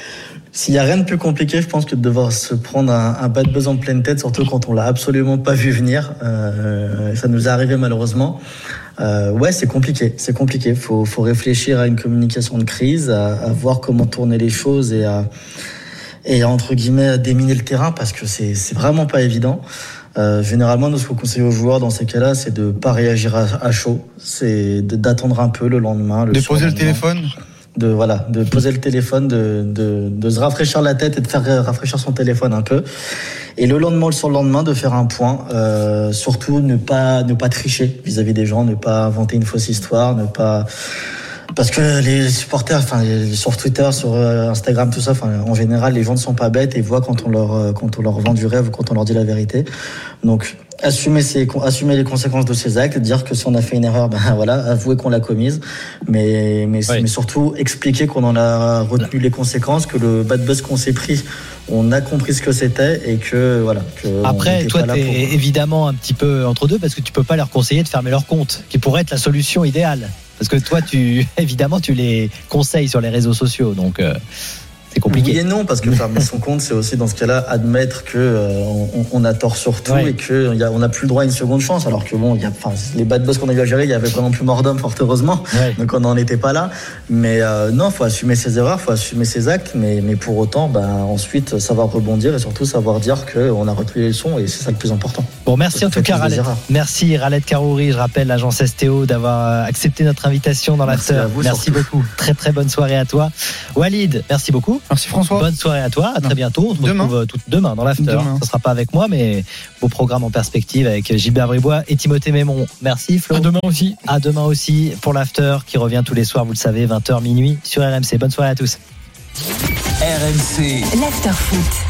S'il y a rien de plus compliqué, je pense que de devoir se prendre un bad buzz en pleine tête, surtout quand on l'a absolument pas vu venir. Ça nous est arrivé malheureusement. Ouais, c'est compliqué. Faut réfléchir à une communication de crise, à voir comment tourner les choses et entre guillemets déminer le terrain parce que c'est vraiment pas évident. Généralement, nous, ce qu'on conseille aux joueurs dans ces cas-là, c'est de pas réagir à chaud, c'est d'attendre un peu le lendemain, de poser le téléphone. De poser le téléphone, de se rafraîchir la tête et de faire rafraîchir son téléphone un peu. Et le lendemain, sur le lendemain, de faire un point. Surtout, ne pas tricher vis-à-vis des gens, ne pas inventer une fausse histoire, parce que les supporters, sur Twitter, sur Instagram, tout ça, en général, les gens ne sont pas bêtes et voient quand on leur vend du rêve ou quand on leur dit la vérité. Donc, assumer les conséquences de ces actes, dire que si on a fait une erreur, avouer qu'on l'a commise, mais surtout expliquer qu'on en a retenu les conséquences, que le bad buzz qu'on s'est pris, on a compris ce que c'était et que voilà. Après, toi, t'es évidemment un petit peu entre deux parce que tu peux pas leur conseiller de fermer leur compte, qui pourrait être la solution idéale. Parce que toi, tu les conseilles sur les réseaux sociaux, donc c'est compliqué. Oui et non, parce que fermer son compte, c'est aussi dans ce cas-là admettre que on a tort sur tout et que on n'a plus le droit à une seconde chance. Alors que les bad buzz qu'on a eu à gérer, il y avait vraiment plus mort d'homme, fort heureusement. Donc on n'en était pas là. Mais non, faut assumer ses erreurs, faut assumer ses actes, mais pour autant, ensuite savoir rebondir et surtout savoir dire qu'on a retenu les leçons et c'est ça le plus important. Bon, merci en tout cas Raled. Merci Raled Karouri, je rappelle l'agence STO d'avoir accepté notre invitation dans l'after. Merci beaucoup. Très très bonne soirée à toi. Walid, merci beaucoup. Merci François. Bonne soirée à toi. À très bientôt. On se retrouve demain dans l'after. Ça ne sera pas avec moi, mais beau programme en perspective avec Gilbert Bribois et Timothée Mémon. Merci Flo. À demain aussi. À demain aussi pour l'after qui revient tous les soirs, vous le savez, 20h minuit sur RMC. Bonne soirée à tous. RMC. L'after foot.